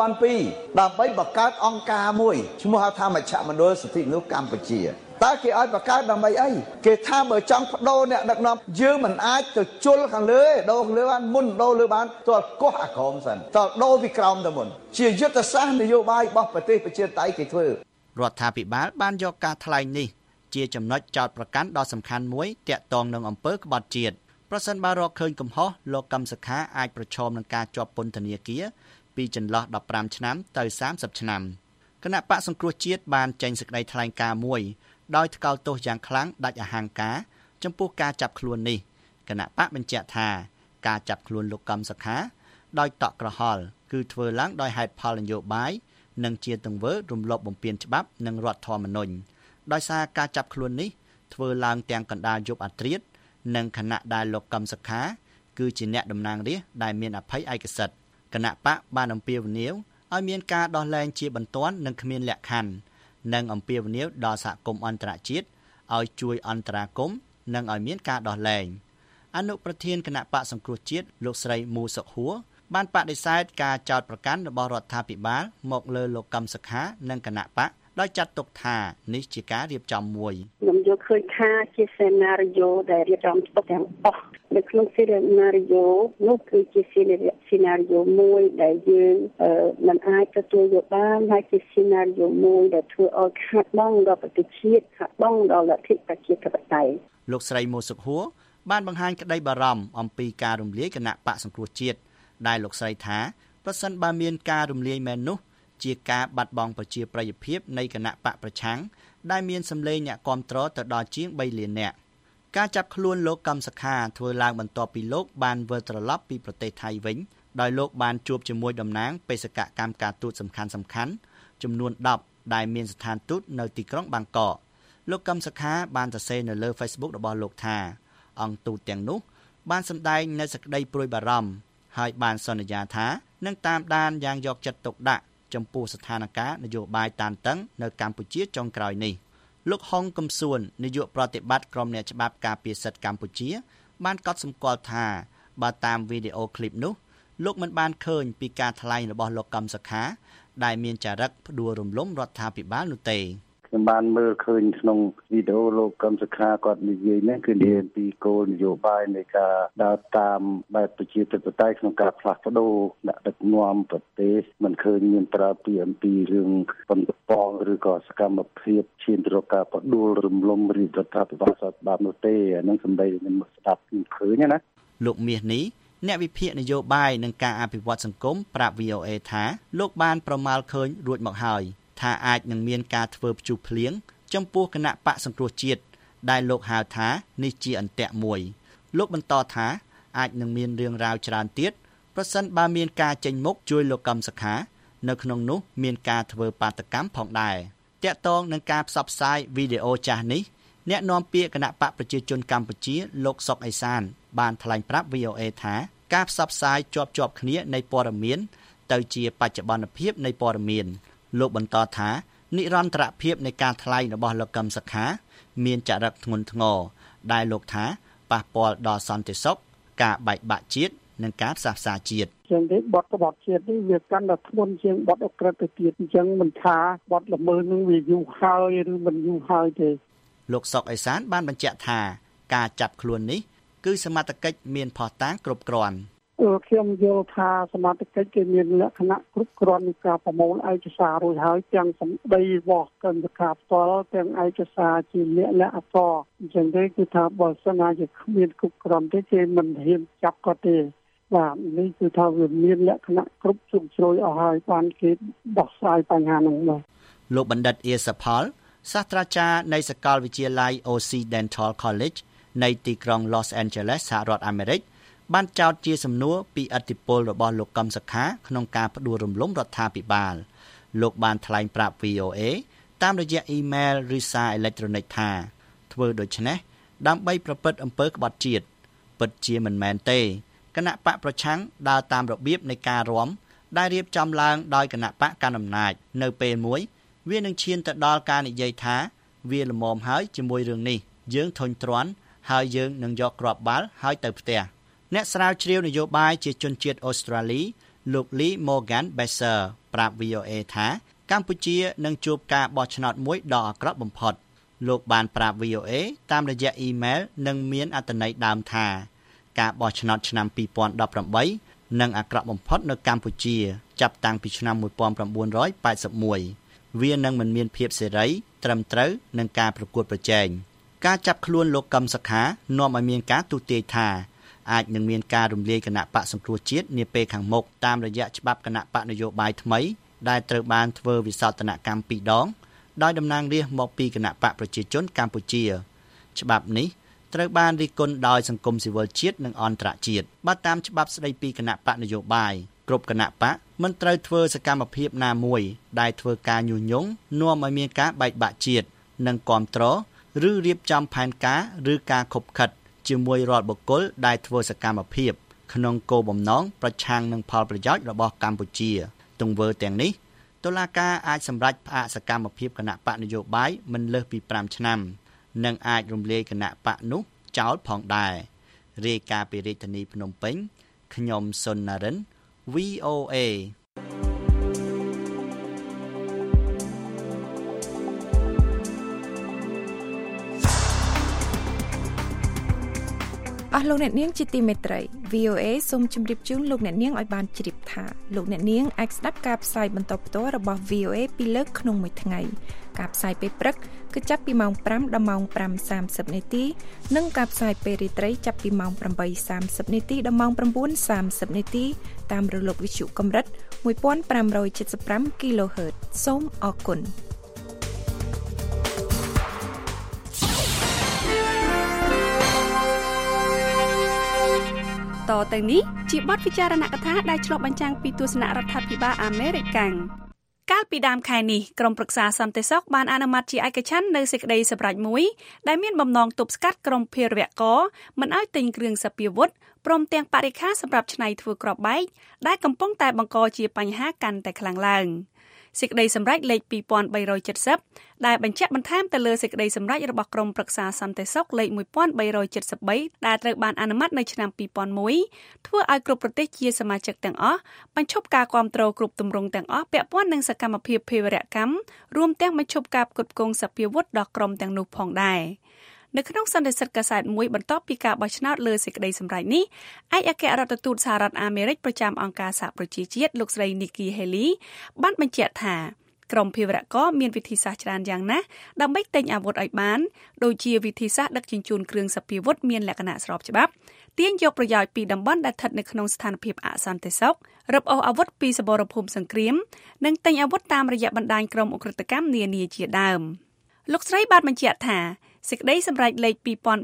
2002ដើម្បីបង្កើតអង្គការមួយឈ្មោះថាមជ្ឈមណ្ឌលសិទ្ធិមនុស្សកម្ពុជាតើគេឲ្យបង្កើតដើម្បីអីគេថាបើចង់បដូរអ្នកដឹកនាំយើងមិនអាចទៅជុលខាងលើដូរខាងលើបានមុនដូរលើបានទល់កោះអាក្រមសិនតើដូរពីក្រោមទៅមុនជាយុទ្ធសាស្ត្រនយោបាយរបស់ប្រទេសប្រជាតៃគេធ្វើរដ្ឋាភិបាលបានយកការថ្លែងនេះជាចំណុចចោទប្រកាន់ដ៏សំខាន់មួយទាក់ទងនឹងអំពើក្បត់ជាតិប្រសិនបើរកឃើញកំហុសលោកកឹមសុខាអាចប្រឈមនឹងការជាប់ពន្ធនាគារពីចន្លោះ15ឆ្នាំទៅ30ឆ្នាំគណៈបកសង្គ្រោះជាតិបានចេញសេចក្តីថ្លែងការណ៍មួយដោយថ្កោលទោសយ៉ាងខ្លាំងដាច់អហង្ការចំពោះការចាប់ខ្លួននេះគណៈបកបញ្ជាក់ថាការចាប់ខ្លួនលោកកឹមសុខាដោយតក់ក្រហល់គឺធ្វើឡើងដោយហេតុផលនយោបាយនិងជាទង្វើរំលោភបំពានច្បាប់និងរដ្ឋធម្មនុញ្ញដោយសារការចាប់ខ្លួននេះធ្វើឡើងទាំងកណ្ដាលយប់អាធ្រាត្រនិងខណៈដែលលោកកឹមសុខាគឺជាអ្នកតំណាងរាស្ត្រដែលមានអភ័យឯកសិទ្ធិគណៈបកបានអំពាវនាវឲ្យមានការដោះលែងជាបន្ទាន់និងគ្មានលក្ខខណ្ឌនិងអំពាវនាវដល់សហគមន៍អន្តរជាតិឲ្យជួយអន្តរាគមន៍និងឲ្យមានការដោះលែងអនុប្រធានគណៈបកសង្គ្រោះជាតិលោកស្រីមូសុខហួរបានបដិសេធការចោទប្រកាន់របស់រដ្ឋាភិបាលមកលើលោកកឹមសុខានិងគណៈបកដោយចាត់ទុកថានេះជាការរៀបចំមួយខ្ញុំយល់ឃើញថាជាសេណារីយ៉ូដែលរៀបចំទុកទាំងអស់នៅក្នុងសេណារីយ៉ូនោះគឺជាសេណារីយ៉ូមួយដែលយើងមិនអាចទទួលយកបានហើយជាសេណារីយ៉ូមួយដែលធ្វើឲ្យខាតបង់ដល់ប្រទេសជាតិខាតបង់ដល់លទ្ធិប្រជាធិបតេយ្យលោកស្រីមូសុខហួរបានបង្ហាញក្តីបារម្ភអំពីការរំលាយគណៈបកសង្គ្រោះជាតិដែលលោកស្រីថាប្រសិនបើមានការរំលាយមែននោះជាការបាត់បង់ប្រជាប្រិយភាពនៃគណៈបកប្រឆាំងដែលមានសម្លេងអ្នកគាំទ្រទៅដល់ជាង3លាននាក់ការចាប់ខ្លួនលោកកឹមសុខាធ្វើឡើងបន្ទាប់ពីលោកបានវិលត្រឡប់ពីប្រទេសថៃវិញដោយលោកបានជួបជាមួយតំណាងបេសកកម្មការទូតសំខាន់ៗចំនួន10ដែលមានស្ថានទូតនៅទីក្រុងបាងកកលោកកឹមសុខាបានសរសេរនៅលើ Facebook របស់លោកថាអង្គទូតទាំងនោះបានសម្ដែងនូវសេចក្តីព្រួយបារម្ភហើយបានសន្យាថានឹងតាមដានយ៉ាងយកចិត្តទុកដាក់ចំពោះស្ថានភាពនយោបាយតានតឹងនៅកម្ពុជាចុងក្រោយនេះលោកហុងកំសួននាយកប្រតិបត្តិក្រុមអ្នកច្បាប់ការពារសិទ្ធិកម្ពុជាបានកត់សម្គាល់ថាបើតាមវីដេអូឃ្លីបនោះលោកមិនបានឃើញពីការថ្លែងរបស់លោកកឹមសុខាដែលមានចរិតផ្ដួលរំលំរដ្ឋាភិបាលនោះទេខ្ញុំបានមើលឃើញក្នុងវីដេអូលោកកឹមសុខាគាត់និយាយនេះគឺនិយាយពីគោលនយោបាយនៃការដើរតាមបែបប្រជាធិបតេយ្យក្នុងការផ្លាស់ប្ដូរដាក់ដឹកនាំប្រទេសមិនឃើញមានប្រើពីអំពីរឿងបន្តបងឬក៏សកម្មភាពឈានទៅរកការបដិលរំលំរដ្ឋាភិបាលស្របច្បាប់នោះទេអានឹងសម្ដីខ្ញុំស្ដាប់ឃើញណាលោកមាសនេះអ្នកវិភាគនយោបាយនិងការអភិវឌ្ឍសង្គមប្រាប់ VOA ថាលោកបានប្រមាលឃើញរួចមកហើយថាអាចនឹងមានការធ្វើព្យុះភ្លៀងចំពោះគណៈបកសង្គ្រោះជាតិដែលលោកហៅថានេះជាអន្ទាក់មួយលោកបន្តថាអាចនឹងមានរឿងរ៉ាវច្រើនទៀតប្រសិនបើមានការចេញមុខជួយលោកកឹមសុខានៅក្នុងនោះមានការធ្វើបាតកម្មផងដែរតាក់ទងនឹងការផ្សព្វផ្សាយវីដេអូចាស់នេះអ្នកនាំពាក្យគណៈបកប្រជាជនកម្ពុជាលោកសុកអេសានបានថ្លែងប្រាប់ VOA ថាការផ្សព្វផ្សាយជាប់គ្នានៃព័ត៌មានទៅជាបច្ចុប្បន្នភាពនៃព័ត៌មានលោកបន្តថានិរន្តរភាពនៃការថ្លែងរបស់លោកកឹមសុខាមានចរិតធ្ងន់ធ្ងរដែលលោកថាប៉ះពាល់ដល់សន្តិសុខការបែកបាក់ជាតិនិងការផ្សះផ្សាជាតិជាងនេះបទក្បត់ជាតិនេះវាកាន់តែធ្ងន់ជាងបទអក្រិតទៅទៀតអញ្ចឹងមិនថាបទល្មើសនឹងវាយូរហើយឬមិនយូរហើយទេលោកសុកអេសានបានបញ្ជាក់ថាការចាប់ខ្លួននេះគឺសមត្ថកិច្ចមានភស្តុតាងគ្រប់គ្រាន់ខ្ញុំយល់ថាសមត្ថកិច្ចគេមានលក្ខណៈគ្រប់គ្រាន់នៃការប្រមូលឯកសាររួចហើយទាំងសម្ដីរបស់គណៈការផ្ទាល់ទាំងឯកសារជាលក្ខអក្សរអញ្ចឹងទេគឺថាបើសិនជាគ្មានគ្រប់គ្រាន់ទេគេមិនហ៊ានចាប់គាត់ទេបាទនេះគឺថាវាមានលក្ខណៈគ្រប់ជ្រុងជ្រោយអស់ហើយបានគេដោះស្រាយបញ្ហានោះមកលោកបណ្ឌិតអៀសផលសាស្ត្រាចារ្យនៃសាកលវិទ្យាល័យ Occidental College នៃទីក្រុង Los Angeles សហរដ្ឋអាមេរិកបានចោទជាសំណួរពីឥទ្ធិពលរបស់លោកកឹមសុខាក្នុងការផ្ដួលរំលំរដ្ឋាភិបាលលោកបានថ្លែងប្រាប់ VOA តាមរយៈអ៊ីមែលឬសារអេឡិចត្រូនិកថាធ្វើដូច្នេះដើម្បីប្រព្រឹត្តអំពើក្បត់ជាតិពិតជាមិនមែនទេគណៈបកប្រឆាំងដើរតាមរបៀបនៃការរាំដែលរៀបចំឡើងដោយគណៈបកកណ្ដាលអំណាចនៅពេលមួយវានឹងឈានទៅដល់ការនិយាយថាវាល្មមហើយជាមួយរឿងនេះយើងធុញទ្រាន់ហើយយើងនឹងយកគ្រាប់បាល់ហើយទៅផ្ទះអ្នកស្រាវជ្រាវនយោបាយជាជនជាតិអូស្ត្រាលីលោក Lee Morgan Besser ប្រាប់ VOA ថាកម្ពុជានឹងជួបការបោះឆ្នោតមួយដ៏អាក្រក់បំផុតលោកបានប្រាប់ VOA តាមរយៈអ៊ីមែលនិងមានអត្ថន័យដើមថាការបោះឆ្នោតឆ្នាំ2018នឹងអាក្រក់បំផុតនៅកម្ពុជាចាប់តាំងពីឆ្នាំ1981 វានឹងមិនមានភាពសេរីត្រឹមត្រូវនឹងការប្រកួតប្រជែងការចាប់ខ្លួនលោកកឹមសុខានាំឲ្យមានការទូទាយថាអាចនឹងមានការរំលាយគណៈបកសង្គ្រោះជាតិនាពេលខាងមុខតាមរយៈច្បាប់គណៈបកនយោបាយថ្មីដែលត្រូវបានធ្វើវិសោធនកម្ម2ដងដោយតំណាងរាស្ត្រមកពីគណៈបកប្រជាជនកម្ពុជាច្បាប់នេះត្រូវបានរិះគន់ដោយសង្គមស៊ីវិលជាតិនិងអន្តរជាតិបើតាមច្បាប់ស្តីពីគណៈបកនយោបាយគ្រប់គណៈបកមិនត្រូវធ្វើសកម្មភាពណាមួយដែលធ្វើការញុះញង់នាំឲ្យមានការបែកបាក់ជាតិនិងគាំទ្រឬរៀបចំផែនការឬការខົບខិតជាមួយរាល់បុគ្គលដែលធ្វើសកម្មភាពក្នុងគោលបំណងប្រឆាំងនឹងផលប្រយោជន៍របស់កម្ពុជាទង្វើទាំងនេះតុលាការអាចសម្រេចផ្អាកសកម្មភាពគណៈបកនយោបាយមិនលើសពី5ឆ្នាំនិងអាចរំលាយគណៈបកនោះចោលផងដែររាយការណ៍ពីរាជធានីភ្នំពេញខ្ញុំសុនណារិន VOA អស់លោកអ្នកនាងជាទីមេត្រី VOA សូមជម្រាបជូនលោកអ្នកនាងឲ្យបានជ្រាបថាលោកអ្នកនាងអាចស្ដាប់ការផ្សាយបន្តផ្ទាល់របស់ VOA ពីលើកក្នុងមួយថ្ងៃការផ្សាយពេលព្រឹកគឺចាប់ពីម៉ោង5ដល់ម៉ោង 5:30 នាទីនិងការផ្សាយពេលរាត្រីចាប់ពីម៉ោង 8:30 នាទីដល់ម៉ោង 9:30 នាទីតាមរលកវិទ្យុកម្រិត 1575 kHz សូមអរគុណតទៅនេះជាបទពិចារណកថាដែលឆ្លុះបញ្ចាំងពីទស្សនៈរដ្ឋាភិបាលអាមេរិកកាលពីដើមខែនេះក្រុមប្រឹក្សាសន្តិសុខបានអនុម័តជាឯកច្ឆន្ទនៅសេចក្តីសម្រេចមួយដែលមានបំណងទប់ស្កាត់ក្រុមភេរវករមិនឲ្យទិញគ្រឿងសព្វាវុធព្រមទាំងបរិក្ខារសម្រាប់ច្នៃធ្វើគ្រាប់បែកដែលកំពុងតែបង្កជាបញ្ហាកាន់តែខ្លាំងឡើងសេចក្តីសម្រេចលេខ2370ដែលបញ្ជាក់បន្ថែមទៅលើសេចក្តីសម្រេចរបស់ក្រុមប្រឹក្សាសន្តិសុខលេខ1373ដែលត្រូវបានអនុម័តនៅឆ្នាំ2001ធ្វើឲ្យគ្រប់ប្រទេសជាសមាជិកទាំងអស់បញ្ឈប់ការគាំទ្រគ្រប់ទម្រង់ទាំងអស់ពាក់ព័ន្ធនឹងសកម្មភាពភេរវកម្មរួមទាំងបញ្ឈប់ការផ្គត់ផ្គង់សព្វាវុធដល់ក្រុមទាំងនោះផងដែរនៅក្នុងសន្និសីទកាសែតមួយបន្ទាប់ពីការបោះឆ្នោតលើសេចក្តីសម្រេចនេះឯកអគ្គរដ្ឋទូតសហរដ្ឋអាមេរិកប្រចាំអង្គការសហប្រជាជាតិលោកស្រី Nikki Haley បានបញ្ជាក់ថាក្រុមភេរវករមានវិធីសាស្ត្រច្រើនយ៉ាងណាស់ដើម្បីទិញអាវុធឲ្យបានដូចជាវិធីសាស្ត្រដឹកជញ្ជូនគ្រឿងសព្វាវុធមានលក្ខណៈស្របច្បាប់ទាញយកប្រយោជន៍ពីតំបន់ដែលស្ថិតនៅក្នុងស្ថានភាពអសន្តិសុខរឹបអូសអាវុធពីសមរភូមិសង្គ្រាមនិងទិញអាវុធតាមរយៈបណ្ដាញក្រុមអ ுக ្រិតកម្មនានាជាដើមលោកស្រីបានបញ្ជាក់ថាសេចក្តីសម្រេចលេខ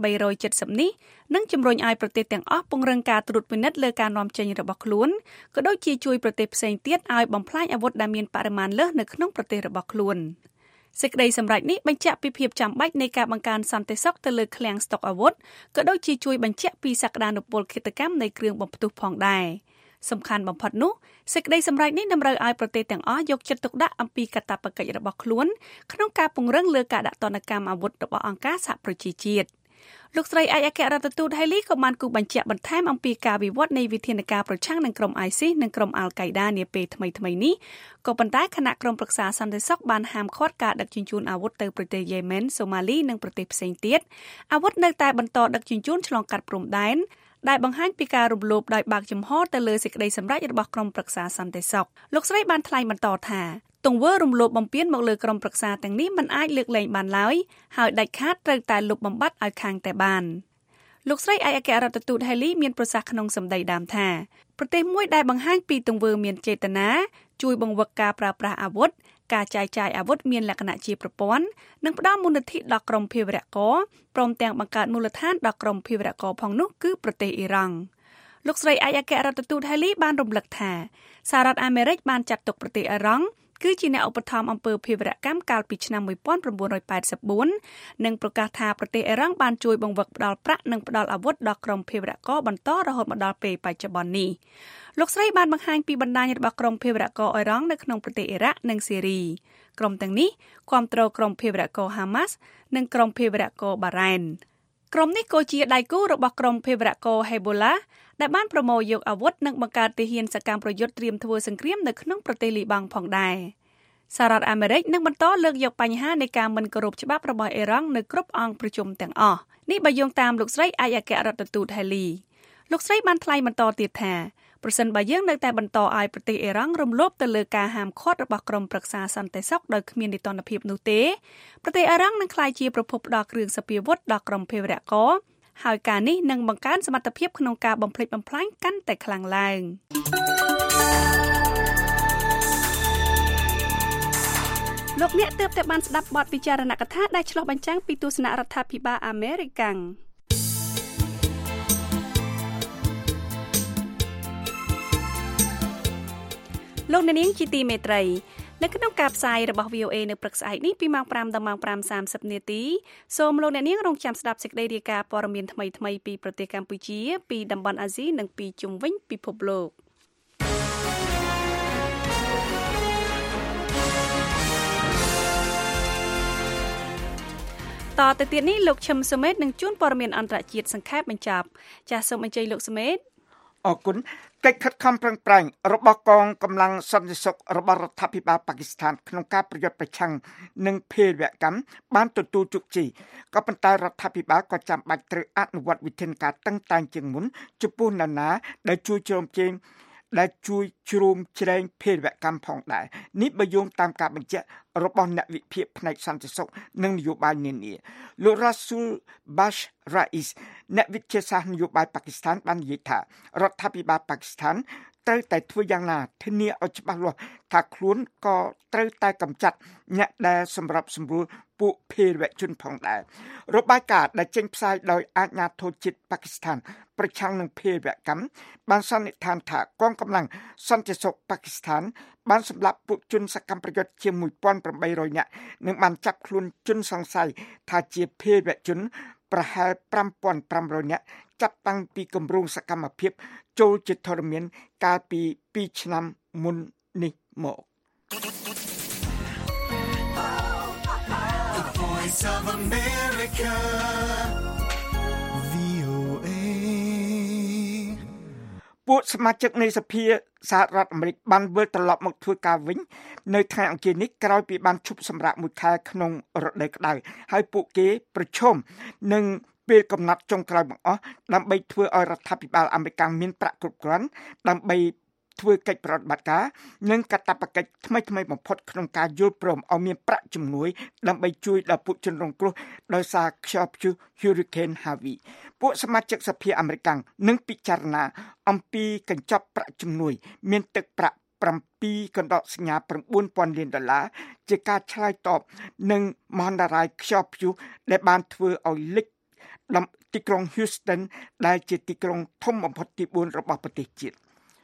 2370នេះនឹងជំរុញឲ្យប្រទេសទាំងអស់ពង្រឹងការត្រួតពិនិត្យលើការនាំចេញរបស់ខ្លួនក៏ដូចជាជួយប្រទេសផ្សេងទៀតឲ្យបំផ្លាញអាវុធដែលមានបរិមាណលើសនៅក្នុងប្រទេសរបស់ខ្លួនសេចក្តីសម្រេចនេះបញ្ជាក់ពីភាពចាំបាច់នៃការបង្កើនសន្តិសុខទៅលើឃ្លាំងស្តុកអាវុធក៏ដូចជាជួយបញ្ជាក់ពីសក្តានុពលឃាតកម្មនៃគ្រឿងបំផ្ទុះផងដែរសំខាន់បំផុតនោះសេចក្តីសម្រេចនេះតម្រូវឲ្យប្រទេសទាំងអស់យកចិត្តទុកដាក់អំពីកាតព្វកិច្ចរបស់ខ្លួនក្នុងការពង្រឹងលើការដាក់ទណ្ឌកម្មអាវុធរបស់អង្គការសហប្រជាជាតិលោកស្រីឯកអគ្គរដ្ឋទូត Haley ក៏បានគូបញ្ជាក់បន្ថែមអំពីការវិវត្តនៃវិធានការប្រឆាំងនឹងក្រុម ISIS និងក្រុម Al-Qaeda នាពេលថ្មីៗនេះក៏ប៉ុន្តែគណៈក្រុមប្រឹក្សាសន្តិសុខបានហាមឃាត់ការដឹកជញ្ជូនអាវុធទៅប្រទេសយេម៉ែន សូម៉ាលីនិងប្រទេសផ្សេងទៀតអាវុធនៅតែបន្តដឹកជញ្ជូនឆ្លងកាត់ព្រំដែនដែលបង្ហាញពីការរំលោភដោយបើកចំហទៅលើសេចក្តីសម្រេចរបស់ក្រុមប្រឹក្សាសន្តិសុខលោកស្រីបានថ្លែងបន្តថាទង្វើរំលោភបំពានមកលើក្រុមប្រឹក្សាទាំងនេះមិនអាចលើកលែងបានឡើយហើយដាច់ខាតត្រូវតែលុបបំបាត់ឲ្យខាងតែបានលោកស្រីឯកអគ្គរដ្ឋទូត Haley មានប្រសាសន៍ក្នុងសម្ដីដើមថាប្រទេសមួយដែលបង្ហាញពីទង្វើមានចេតនាជួយបង្វឹកការប្រើប្រាស់អាវុធការចែកចាយអាវុធមានលក្ខណៈជាប្រព័ន្ធនិងផ្ដល់មូលនិធិដល់ក្រុមភេរវករព្រមទាំងបង្កើតមូលដ្ឋានដល់ក្រុមភេរវករផងនោះគឺប្រទេសអ៊ីរ៉ង់លោកស្រីឯកអគ្គរដ្ឋទូត Haley បានរំលឹកថាសហរដ្ឋអាមេរិកបានចាត់ទុកប្រទេសអ៊ីរ៉ង់គឺជាអ្នកឧបត្ថម្ភអំពើភេរវកម្មកាលពីឆ្នាំ1984និងប្រកាសថាប្រទេសអ៊ីរ៉ង់បានជួយបង្វឹកផ្ដល់ប្រាក់និងផ្ដល់អាវុធដល់ក្រុមភេរវករបន្តរហូតមកដល់ពេលបច្ចុប្បន្ននេះលោកស្រីបានបង្ហាញពីបណ្ដាញរបស់ក្រុមភេរវករអ៊ីរ៉ង់នៅក្នុងប្រទេសអ៊ីរ៉ាក់និងស៊ីរីក្រុមទាំងនេះគាំទ្រក្រុមភេរវករហាម៉ាស់និងក្រុមភេរវករបារ៉ែនក្រុមនេះក៏ជាដៃគូរបស់ក្រុមភេរវករហេបូឡាដែលបានប្រមូលយកអាវុធនិងបង្កើតទាហានសកម្មប្រយុទ្ធត្រៀមធ្វើសង្គ្រាមនៅក្នុងប្រទេសលីបង់ផងដែរសហរដ្ឋអាមេរិកនឹងបន្តលើកយកបញ្ហានៃការមិនគោរពច្បាប់របស់អ៊ីរ៉ង់នៅគ្រប់អង្គប្រជុំទាំងអស់នេះបើយោងតាមលោកស្រីឯកអគ្គរដ្ឋទូត Haley លោកស្រីបានថ្លែងបន្តទៀតថាប្រសិនបើយើងនៅតែបន្តឲ្យប្រទេសអ៊ីរ៉ង់រំលោភទៅលើការហាមឃាត់របស់ក្រុមប្រឹក្សាសន្តិសុខដោយគ្មាននីតិរដ្ឋភាពនោះទេប្រទេសអ៊ីរ៉ង់នឹងក្លាយជាប្រភពផ្ដល់គ្រឿងសព្វាវុធដល់ក្រុមភេរវករហើយការនេះនឹងបង្កើនសមត្ថភាពក្នុងការបំផ្លិចបំផ្លាញកាន់តែខ្លាំងឡើងលោកអ្នកទើបតែបានស្ដាប់បទពិចារណកថាដែលឆ្លុះបញ្ចាំងពីទស្សនៈរដ្ឋាភិបាលអាមេរិកលោកអ្នកនាងជាទីមេត្រីនៅក្នុងការផ្សាយរបស់ VOA នៅព្រឹកស្អែកនេះពីម៉ោង 5 ដល់ម៉ោង 5:30 នាទីសូមលោកអ្នកនាងរងចាំស្ដាប់សេចក្តីរាយការណ៍ព័ត៌មានថ្មីៗពីប្រទេសកម្ពុជាពីតំបន់អាស៊ីនិងពីជុំវិញពិភពលោកតទៅទៀតនេះលោកឈឹមសុមេតនឹងជួនព័ត៌មានអន្តរជាតិសង្ខេបបញ្ចប់ចាសសូមអញ្ជើញលោកសុមេតអរគុណកិច្ចខិតខំប្រឹងប្រែងរបស់កងកម្លាំងសន្តិសុខរបស់រដ្ឋាភិបាលប៉ាគីស្ថានក្នុងការប្រយុទ្ធប្រឆាំងនឹងភេរវកម្មបានទទួលជោគជ័យក៏ប៉ុន្តែរដ្ឋាភិបាលក៏ចាំបាច់ត្រូវអនុវត្តវិធានការតឹងតែងជាងមុនចំពោះនរណាដែលជួយជ្រោមជ្រែងភេរវកម្មផងដែរនេះបើយោងតាមការបញ្ជាក់របស់អ្នកវិភាគផ្នែកសន្តិសុខនិងនយោបាយនានាលោក Rasul Bash Rais អ្នកវិទ្យាសាស្ត្រនយោបាយប៉ាគីស្ថានបាននិយាយថារដ្ឋាភិបាលប៉ាគីស្ថានត្រូវតែធ្វើយ៉ាងណាធានាឲ្យច្បាស់លាស់ថាខ្លួនក៏ត្រូវតែកម្ចាត់អ្នកដែលសម្របសម្រួលពួកភេរវជនផងដែររបាយការណ៍ដែលចេញផ្សាយដោយអាជ្ញាធរជាតិប៉ាគីស្ថានប្រឆាំងនឹងភេរវកម្មបានសន្និដ្ឋានថាកងកម្លាំងសន្តិសុខប៉ាគីស្ថានបានសម្លាប់ពួកជនសកម្មប្រយុទ្ធជាង 1,800 នាក់និងបានចាប់ខ្លួនជនសង្ស័យថាជាភេរវជនប្រហែល 5,500 នាក់ចាប់តាំងពីគម្រោងសកម្មភាពចូលជាធរមានកាលពី2ឆ្នាំមុននេះមក Voice of America VOA ពួកសមាជិកនៃសភាសហរដ្ឋអាមេរិកបានវិលត្រឡប់មកធ្វើការវិញនៅថ្ងៃអង្គារនេះក្រោយពីបានឈប់សម្រាកមួយខែក្នុងរដូវក្តៅហើយពួកគេប្រឈមនឹងពេលកំណត់ចុងក្រោយបង្អស់ដើម្បីធ្វើឲ្យរដ្ឋាភិបាលអាមេរិកមានប្រាក់គ្រប់គ្រាន់ដើម្បីធ្វើកិច្ចប្រតិបត្តិការនិងកាតព្វកិច្ចថ្មីៗបំផុតក្នុងការយល់ព្រមឲ្យមានប្រាក់ជំនួយដើម្បីជួយដល់ពួកជនរងគ្រោះដោយសារខ្យល់ព្យុះ Hurricane Harvey ពួកសមាជិកសភាអាមេរិកនឹងពិចារណាអំពីកញ្ចប់ប្រាក់ជំនួយមានទឹកប្រាក់7កណ្ដោសញ្ញា $9,000 លានជាការឆ្លើយតបនឹងមហន្តរាយខ្យល់ព្យុះដែលបានធ្វើឲ្យលិចទីក្រុង Houston ដែលជាទីក្រុងធំបំផុតទី4របស់ប្រទេសជាតិ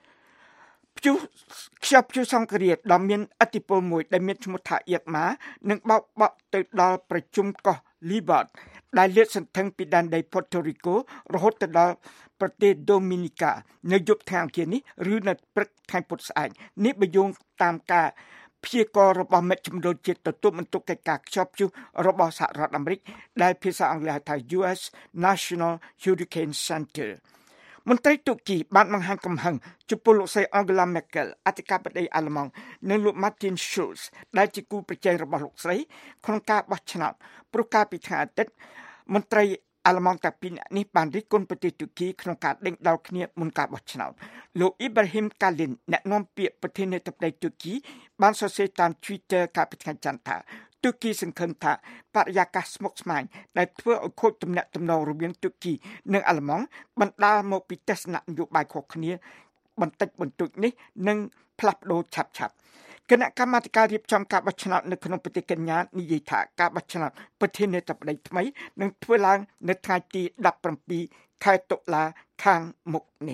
ខ្យល់ព្យុះសង្ឃរាដ៏មានឥទ្ធិពលមួយដែលមានឈ្មោះថាអៀកម៉ានឹងបោកបក់ទៅដល់ប្រជុំកោះ Libot ដែលលាតសន្ធឹងពីដែនដី Puerto Rico រហូតទៅដល់ប្រទេស Dominica នៅយប់ថ្ងៃអង្គារនេះឬនៅព្រឹកថ្ងៃពុធស្អែកនេះបើយោងតាមការព្យាករណ៍របស់មជ្ឈមណ្ឌលជាតិទទួលបន្ទុកកិច្ចការខ្យល់ព្យុះរបស់សហរដ្ឋអាមេរិកដែលភាសាអង់គ្លេសហៅថា US National Hurricane Center មន្ត្រីទូគីបានបង្ហាញកំហឹងចំពោះលោកស្រី Angela Merkel អធិការបតីអាល្លឺម៉ង់និងលោក Martin Schulz ដែលជាគូប្រជែងរបស់លោកស្រីក្នុងការបោះឆ្នោតព្រោះកាលពីថ្ងៃអាទិត្យមន្ត្រីអាល្លឺម៉ង់ទាំងពីរនាក់នេះបានរិះគន់ប្រទេសទូគីក្នុងការដេញដោលគ្នាមុនការបោះឆ្នោតលោក Ibrahim Kalin អ្នកនាំពាក្យប្រធានាធិបតីទូគីបានសរសេរតាម Twitter កាលពីថ្ងៃច័ន្ទថាទូគីសង្ឃឹមថាបរិយាកាសស្មុគស្មាញដែលធ្វើឲ្យខូចទំនាក់ទំនងរវាងទូគីនិងអាល្លឺម៉ង់បណ្ដាលមកពីទស្សនៈនយោបាយខុសគ្នាបន្តិចបន្តួចនេះនឹងផ្លាស់ប្ដូរឆាប់ៗគណៈកម្មាធិការរៀបចំការបោះឆ្នោតនៅក្នុងប្រទេសកេនយ៉ានិយាយថាការបោះឆ្នោតប្រធានាធិបតីថ្មីនឹងធ្វើឡើងនៅថ្ងៃទី17ខែតុលាខាងមុខនេះ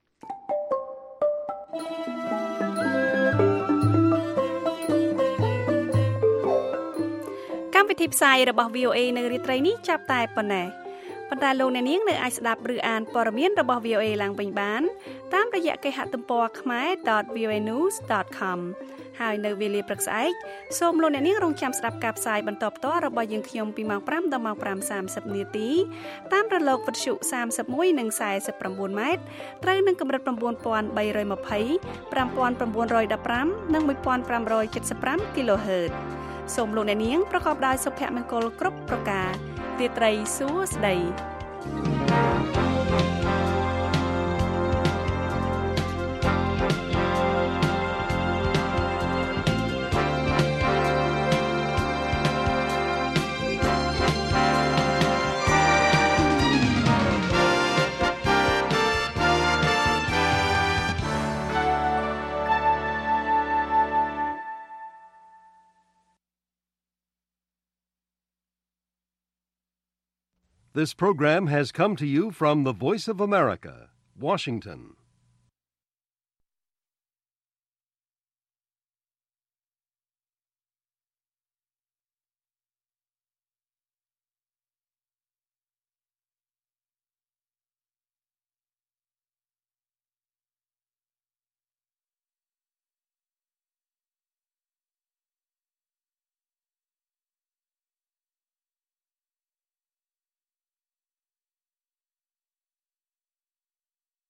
កម្មវិធីផ្សាយរបស់ VOA នៅរាត្រីនេះចាប់តែប៉ុណ្ណេះប៉ុន្តែលោកអ្នកនាងនៅអាចស្ដាប់ឬអានព័ត៌មានរបស់ VOA ឡើងវិញបានតាមរយៈគេហទំព័រ khmer.voanews.com ហើយនៅវេលាព្រឹកស្អែកសូមលោកអ្នកនាងរងចាំស្ដាប់ការផ្សាយបន្តផ្ទាល់របស់យើងខ្ញុំពីម៉ោង 5 ដល់ម៉ោង 5:30 នាទីតាមរលកវិទ្យុ31និង49ម៉ែត្រត្រូវនឹងកម្រិត 9320 5915 និង 1575 kHz សូមលោកអ្នកនាងប្រកបដោយសុភមង្គលគ្រប់ប្រការរាត្រីសួស្តី This program has come to you from the Voice of America, Washington.